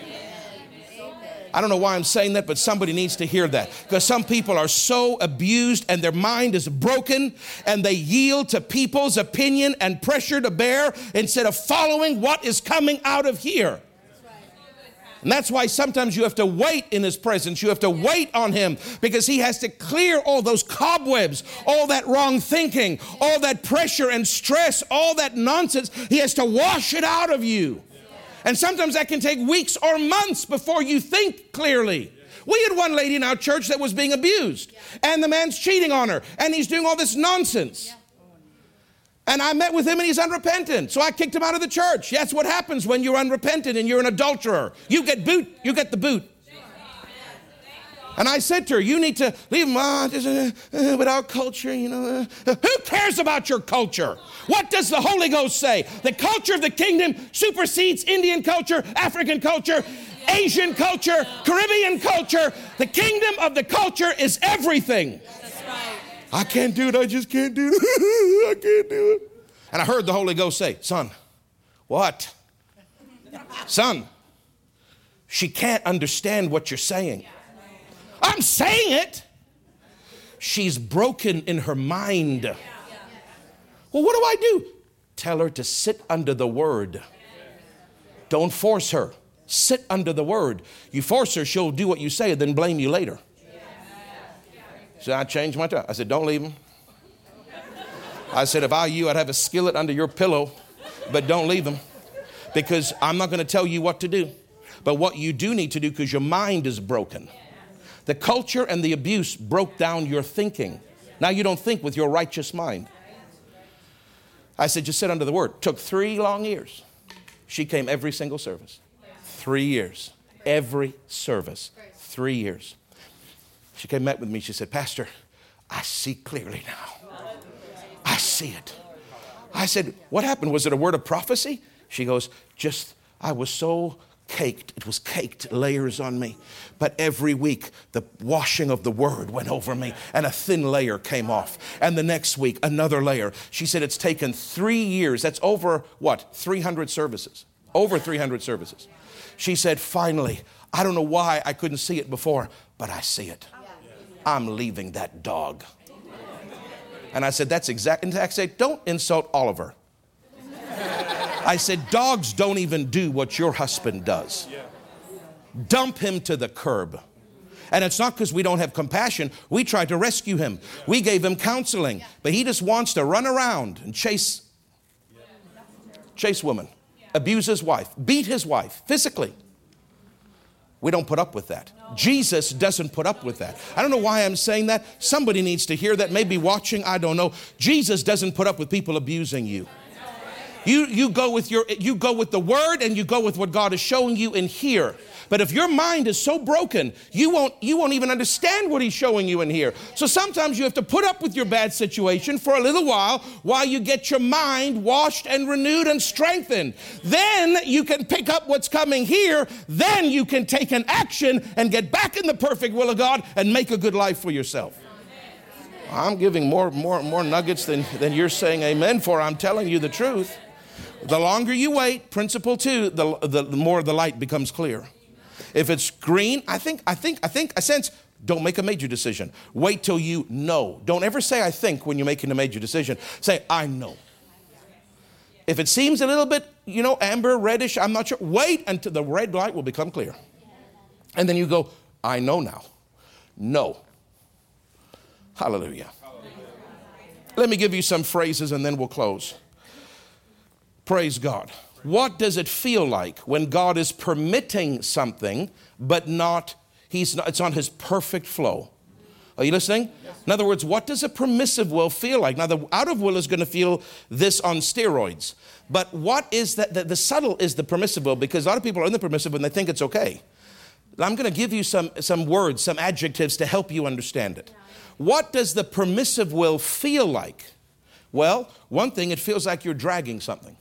I don't know why I'm saying that, but somebody needs to hear that. Because some people are so abused and their mind is broken and they yield to people's opinion and pressure to bear instead of following what is coming out of here. And that's why sometimes you have to wait in his presence. You have to wait on him because he has to clear all those cobwebs, all that wrong thinking, all that pressure and stress, all that nonsense. He has to wash it out of you. And sometimes that can take weeks or months before you think clearly. We had one lady in our church that was being abused and the man's cheating on her and he's doing all this nonsense. And I met with him and he's unrepentant. So I kicked him out of the church. That's what happens when you're unrepentant and you're an adulterer. You get the boot. And I said to her, you need to leave him with our culture, Who cares about your culture? What does the Holy Ghost say? The culture of the kingdom supersedes Indian culture, African culture, Asian culture, Caribbean culture. The kingdom of the culture is everything. I can't do it. I just can't do it. I can't do it. And I heard the Holy Ghost say, son, what? Son, she can't understand what you're saying. I'm saying it. She's broken in her mind. Well, what do I do? Tell her to sit under the word. Don't force her. Sit under the word. You force her, she'll do what you say and then blame you later. So I changed my tone. I said, don't leave him. I said, if I were you, I'd have a skillet under your pillow, but don't leave them, because I'm not going to tell you what to do. But what you do need to do, because your mind is broken. The culture and the abuse broke down your thinking. Now you don't think with your righteous mind. I said, just sit under the word. Took 3 long years. She came every single service. 3 years. Every service. 3 years. She came, met with me. She said, Pastor, I see clearly now. I see it. I said, what happened? Was it a word of prophecy? She goes, I was so caked. It was caked layers on me. But every week, the washing of the word went over me and a thin layer came off. And the next week, another layer. She said, it's taken 3 years. That's over, 300 services. Over 300 services. She said, finally, I don't know why I couldn't see it before, but I see it. I'm leaving that dog. And I said, that's exact. And I said, don't insult Oliver. I said, dogs don't even do what your husband does. Dump him to the curb. And it's not because we don't have compassion. We tried to rescue him. We gave him counseling. But he just wants to run around and chase women. Abuse his wife. Beat his wife physically. We don't put up with that. Jesus doesn't put up with that. I don't know why I'm saying that. Somebody needs to hear that. Maybe watching, I don't know. Jesus doesn't put up with people abusing you. You go with the word, and you go with what God is showing you in here. But if your mind is so broken, you won't even understand what he's showing you in here. So sometimes you have to put up with your bad situation for a little while you get your mind washed and renewed and strengthened. Then you can pick up what's coming here. Then you can take an action and get back in the perfect will of God and make a good life for yourself. I'm giving more nuggets than you're saying amen for. I'm telling you the truth. The longer you wait, principle 2, the more the light becomes clear. If it's green, I sense, don't make a major decision. Wait till you know. Don't ever say I think when you're making a major decision. Say, I know. If it seems a little bit, amber, reddish, I'm not sure. Wait until the red light will become clear. And then you go, I know now. No. Hallelujah. Let me give you some phrases and then we'll close. Praise God. What does it feel like when God is permitting something, but it's not his perfect flow? Are you listening? Yes. In other words, what does a permissive will feel like? Now, the out of will is going to feel this on steroids. But what is that? The subtle is the permissive will, because a lot of people are in the permissive and they think it's okay. I'm going to give you some words, some adjectives to help you understand it. What does the permissive will feel like? Well, one thing, it feels like you're dragging something.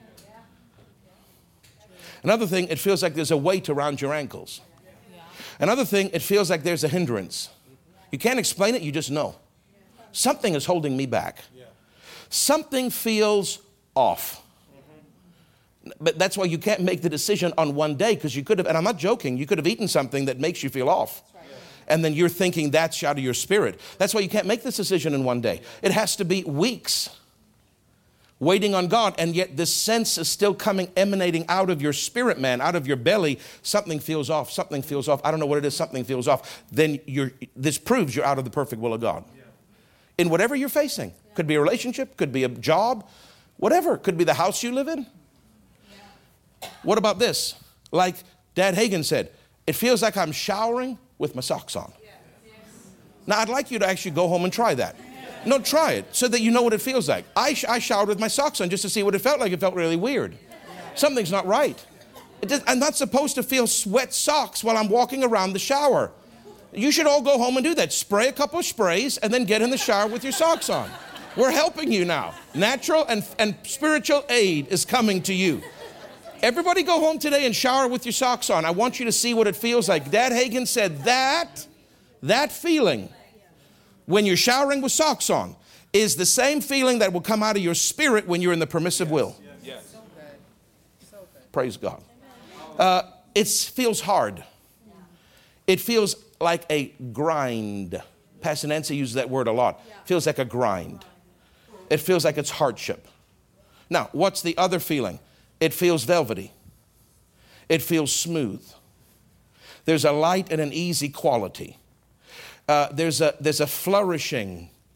Another thing, it feels like there's a weight around your ankles. Another thing, it feels like there's a hindrance. You can't explain it, you just know. Something is holding me back. Something feels off. But that's why you can't make the decision on one day, because you could have, and I'm not joking, you could have eaten something that makes you feel off. And then you're thinking that's out of your spirit. That's why you can't make this decision in one day. It has to be weeks waiting on God, and yet this sense is still emanating out of your spirit, man, out of your belly. Something feels off, something feels off. I don't know what it is, something feels off. Then this proves you're out of the perfect will of God. In whatever you're facing. Could be a relationship, could be a job, whatever. Could be the house you live in. What about this? Like Dad Hagin said, it feels like I'm showering with my socks on. Now, I'd like you to actually go home and try that. No, try it so that you know what it feels like. I showered with my socks on just to see what it felt like. It felt really weird. Something's not right. I'm not supposed to feel wet socks while I'm walking around the shower. You should all go home and do that. Spray a couple of sprays and then get in the shower with your socks on. We're helping you now. Natural and spiritual aid is coming to you. Everybody go home today and shower with your socks on. I want you to see what it feels like. Dad Hagin said that feeling when you're showering with socks on is the same feeling that will come out of your spirit when you're in the permissive will. Yes. Praise God. It feels hard. It feels like a grind. Pastor Nancy uses that word a lot. Feels like a grind. It feels like it's hardship. Now, what's the other feeling? It feels velvety. It feels smooth. There's a light and an easy quality. There's a flourishing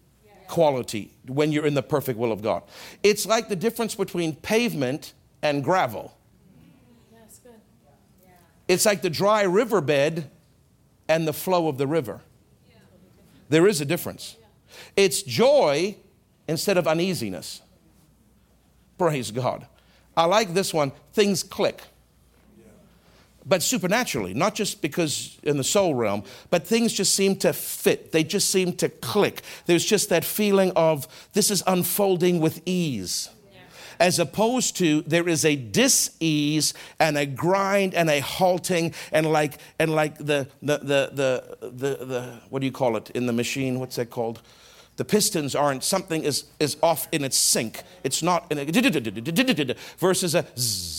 quality when you're in the perfect will of God. It's like the difference between pavement and gravel. That's good. It's like the dry riverbed and the flow of the river. There is a difference. It's joy instead of uneasiness. Praise God. I like this one. Things click. But supernaturally, not just because in the soul realm, but things just seem to fit. They just seem to click. There's just that feeling of this is unfolding with ease. As opposed to there is a dis-ease and a grind and a halting and like the what do you call it in the machine? What's that called? The pistons aren't, something is off in its sync. It's not in a versus a zzz.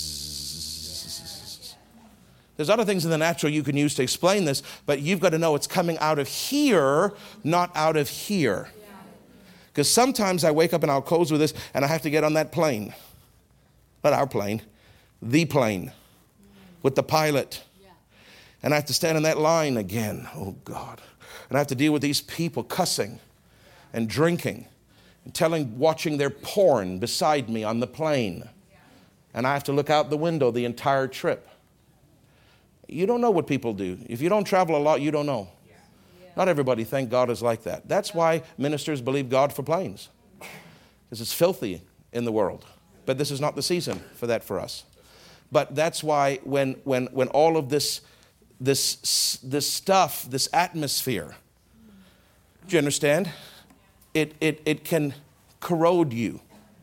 There's other things in the natural you can use to explain this, but you've got to know it's coming out of here, not out of here. Because sometimes I wake up, and I'll close with this, and I have to get on that plane. Not our plane, the plane with the pilot. And I have to stand in that line again. Oh, God. And I have to deal with these people cussing and drinking and watching their porn beside me on the plane. And I have to look out the window the entire trip. You don't know what people do. If you don't travel a lot, you don't know. Not everybody, thank God, is like that. That's why ministers believe God for planes. Because it's filthy in the world. But this is not the season for that for us. But that's why when all of this stuff, this atmosphere, do you understand? It can corrode you.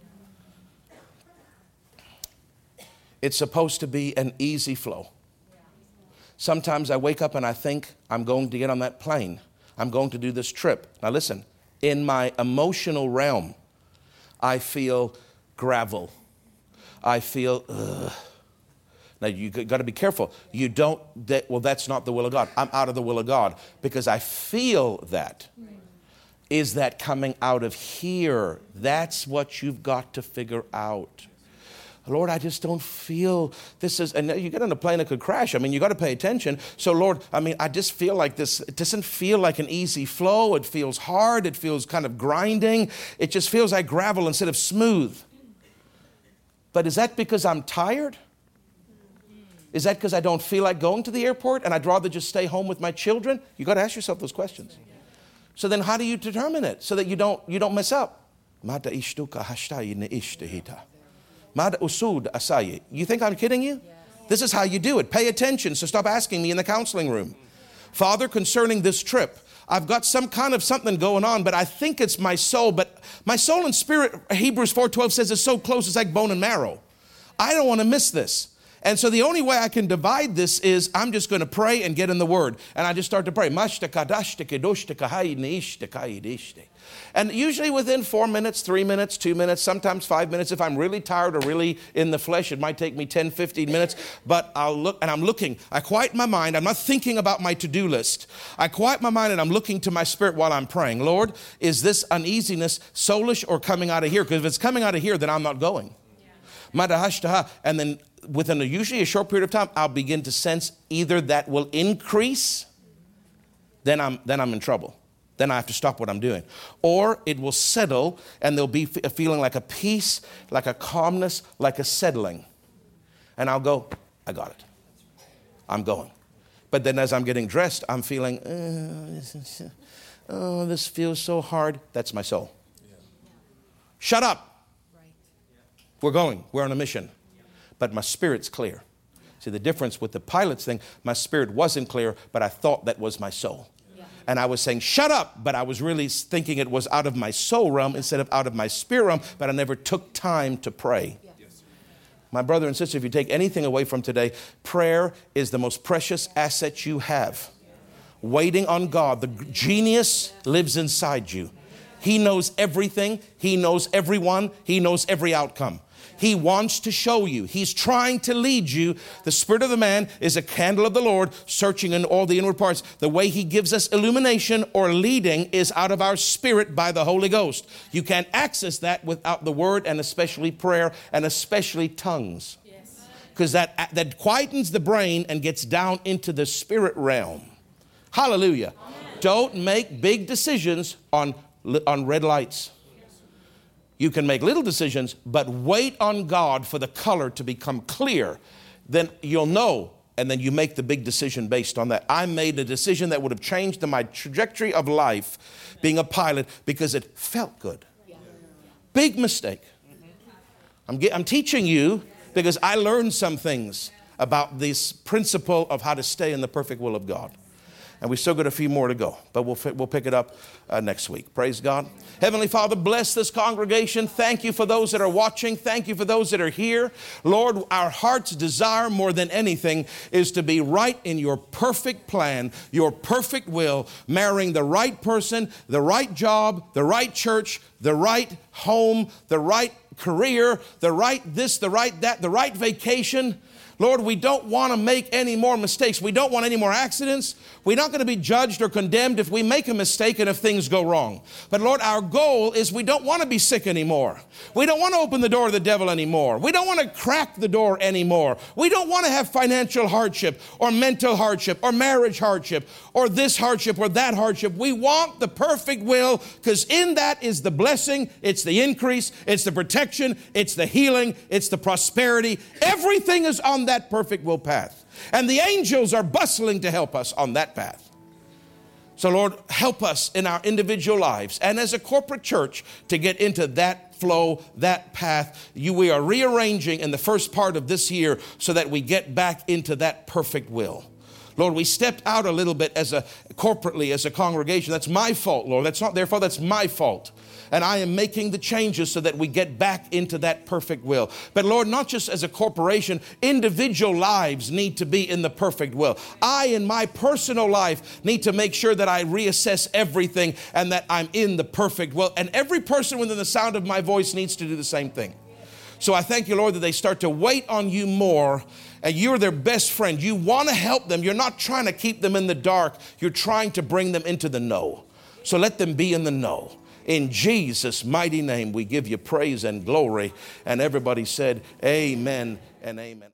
It's supposed to be an easy flow. Sometimes I wake up and I think I'm going to get on that plane. I'm going to do this trip. Now listen, in my emotional realm, I feel gravel. I feel, ugh. Now you got to be careful. That's not the will of God. I'm out of the will of God because I feel that. Is that coming out of here? That's what you've got to figure out. Lord, I just don't feel this is, and you get on a plane that could crash. I mean, you got to pay attention. So Lord, I just feel like this, it doesn't feel like an easy flow. It feels hard. It feels kind of grinding. It just feels like gravel instead of smooth. But is that because I'm tired? Is that because I don't feel like going to the airport and I'd rather just stay home with my children? You got to ask yourself those questions. So then how do you determine it so that you don't mess up? You think I'm kidding you? This is how you do it. Pay attention. So stop asking me in the counseling room. Father, concerning this trip, I've got some kind of something going on, but I think it's my soul. But my soul and spirit, Hebrews 4:12 says, is so close it's like bone and marrow. I don't want to miss this. And so the only way I can divide this is I'm just going to pray and get in the Word. And I just start to pray. And usually within 4 minutes, 3 minutes, 2 minutes, sometimes 5 minutes. If I'm really tired or really in the flesh, it might take me 10, 15 minutes. But I'll look, and I'm looking. I quiet my mind. I'm not thinking about my to-do list. I quiet my mind and I'm looking to my spirit while I'm praying. Lord, is this uneasiness soulish or coming out of here? Because if it's coming out of here, then I'm not going. And then within usually a short period of time, I'll begin to sense either that will increase, then I'm in trouble. Then I have to stop what I'm doing. Or it will settle and there'll be a feeling like a peace, like a calmness, like a settling. And I'll go, I got it. I'm going. But then as I'm getting dressed, I'm feeling, this feels so hard. That's my soul. Shut up. We're going. We're on a mission. But my spirit's clear. See, the difference with the pilot's thing, my spirit wasn't clear, but I thought that was my soul. Yeah. And I was saying, shut up, but I was really thinking it was out of my soul realm instead of out of my spirit realm, but I never took time to pray. Yeah. Yes. My brother and sister, if you take anything away from today, prayer is the most precious asset you have. Waiting on God. The genius lives inside you. He knows everything. He knows everyone. He knows every outcome. He wants to show you. He's trying to lead you. The spirit of the man is a candle of the Lord, searching in all the inward parts. The way he gives us illumination or leading is out of our spirit by the Holy Ghost. You can't access that without the word, and especially prayer, and especially tongues. Because that quietens the brain and gets down into the spirit realm. Hallelujah. Amen. Don't make big decisions on on red lights. You can make little decisions, but wait on God for the color to become clear. Then you'll know, and then you make the big decision based on that. I made a decision that would have changed my trajectory of life, being a pilot, because it felt good. Big mistake. I'm teaching you because I learned some things about this principle of how to stay in the perfect will of God. And we still got a few more to go, but we'll pick it up next week. Praise God. Heavenly Father, bless this congregation. Thank you for those that are watching. Thank you for those that are here. Lord, our heart's desire more than anything is to be right in your perfect plan, your perfect will, marrying the right person, the right job, the right church, the right home, the right career, the right this, the right that, the right vacation. Lord, we don't want to make any more mistakes. We don't want any more accidents. We're not going to be judged or condemned if we make a mistake and if things go wrong. But Lord, our goal is we don't want to be sick anymore. We don't want to open the door to the devil anymore. We don't want to crack the door anymore. We don't want to have financial hardship or mental hardship or marriage hardship or this hardship or that hardship. We want the perfect will, because in that is the blessing, it's the increase, it's the protection, it's the healing, it's the prosperity. Everything is on that perfect will path. And the angels are bustling to help us on that path. So Lord, help us in our individual lives and as a corporate church to get into that flow, that path. We are rearranging in the first part of this year so that we get back into that perfect will. Lord, we stepped out a little bit corporately as a congregation. That's my fault, Lord. That's not their fault. That's my fault. And I am making the changes so that we get back into that perfect will. But Lord, not just as a corporation, individual lives need to be in the perfect will. I, in my personal life, need to make sure that I reassess everything and that I'm in the perfect will. And every person within the sound of my voice needs to do the same thing. So I thank you, Lord, that they start to wait on you more, and you're their best friend. You want to help them. You're not trying to keep them in the dark. You're trying to bring them into the know. So let them be in the know. In Jesus' mighty name, we give you praise and glory. And everybody said, amen and amen.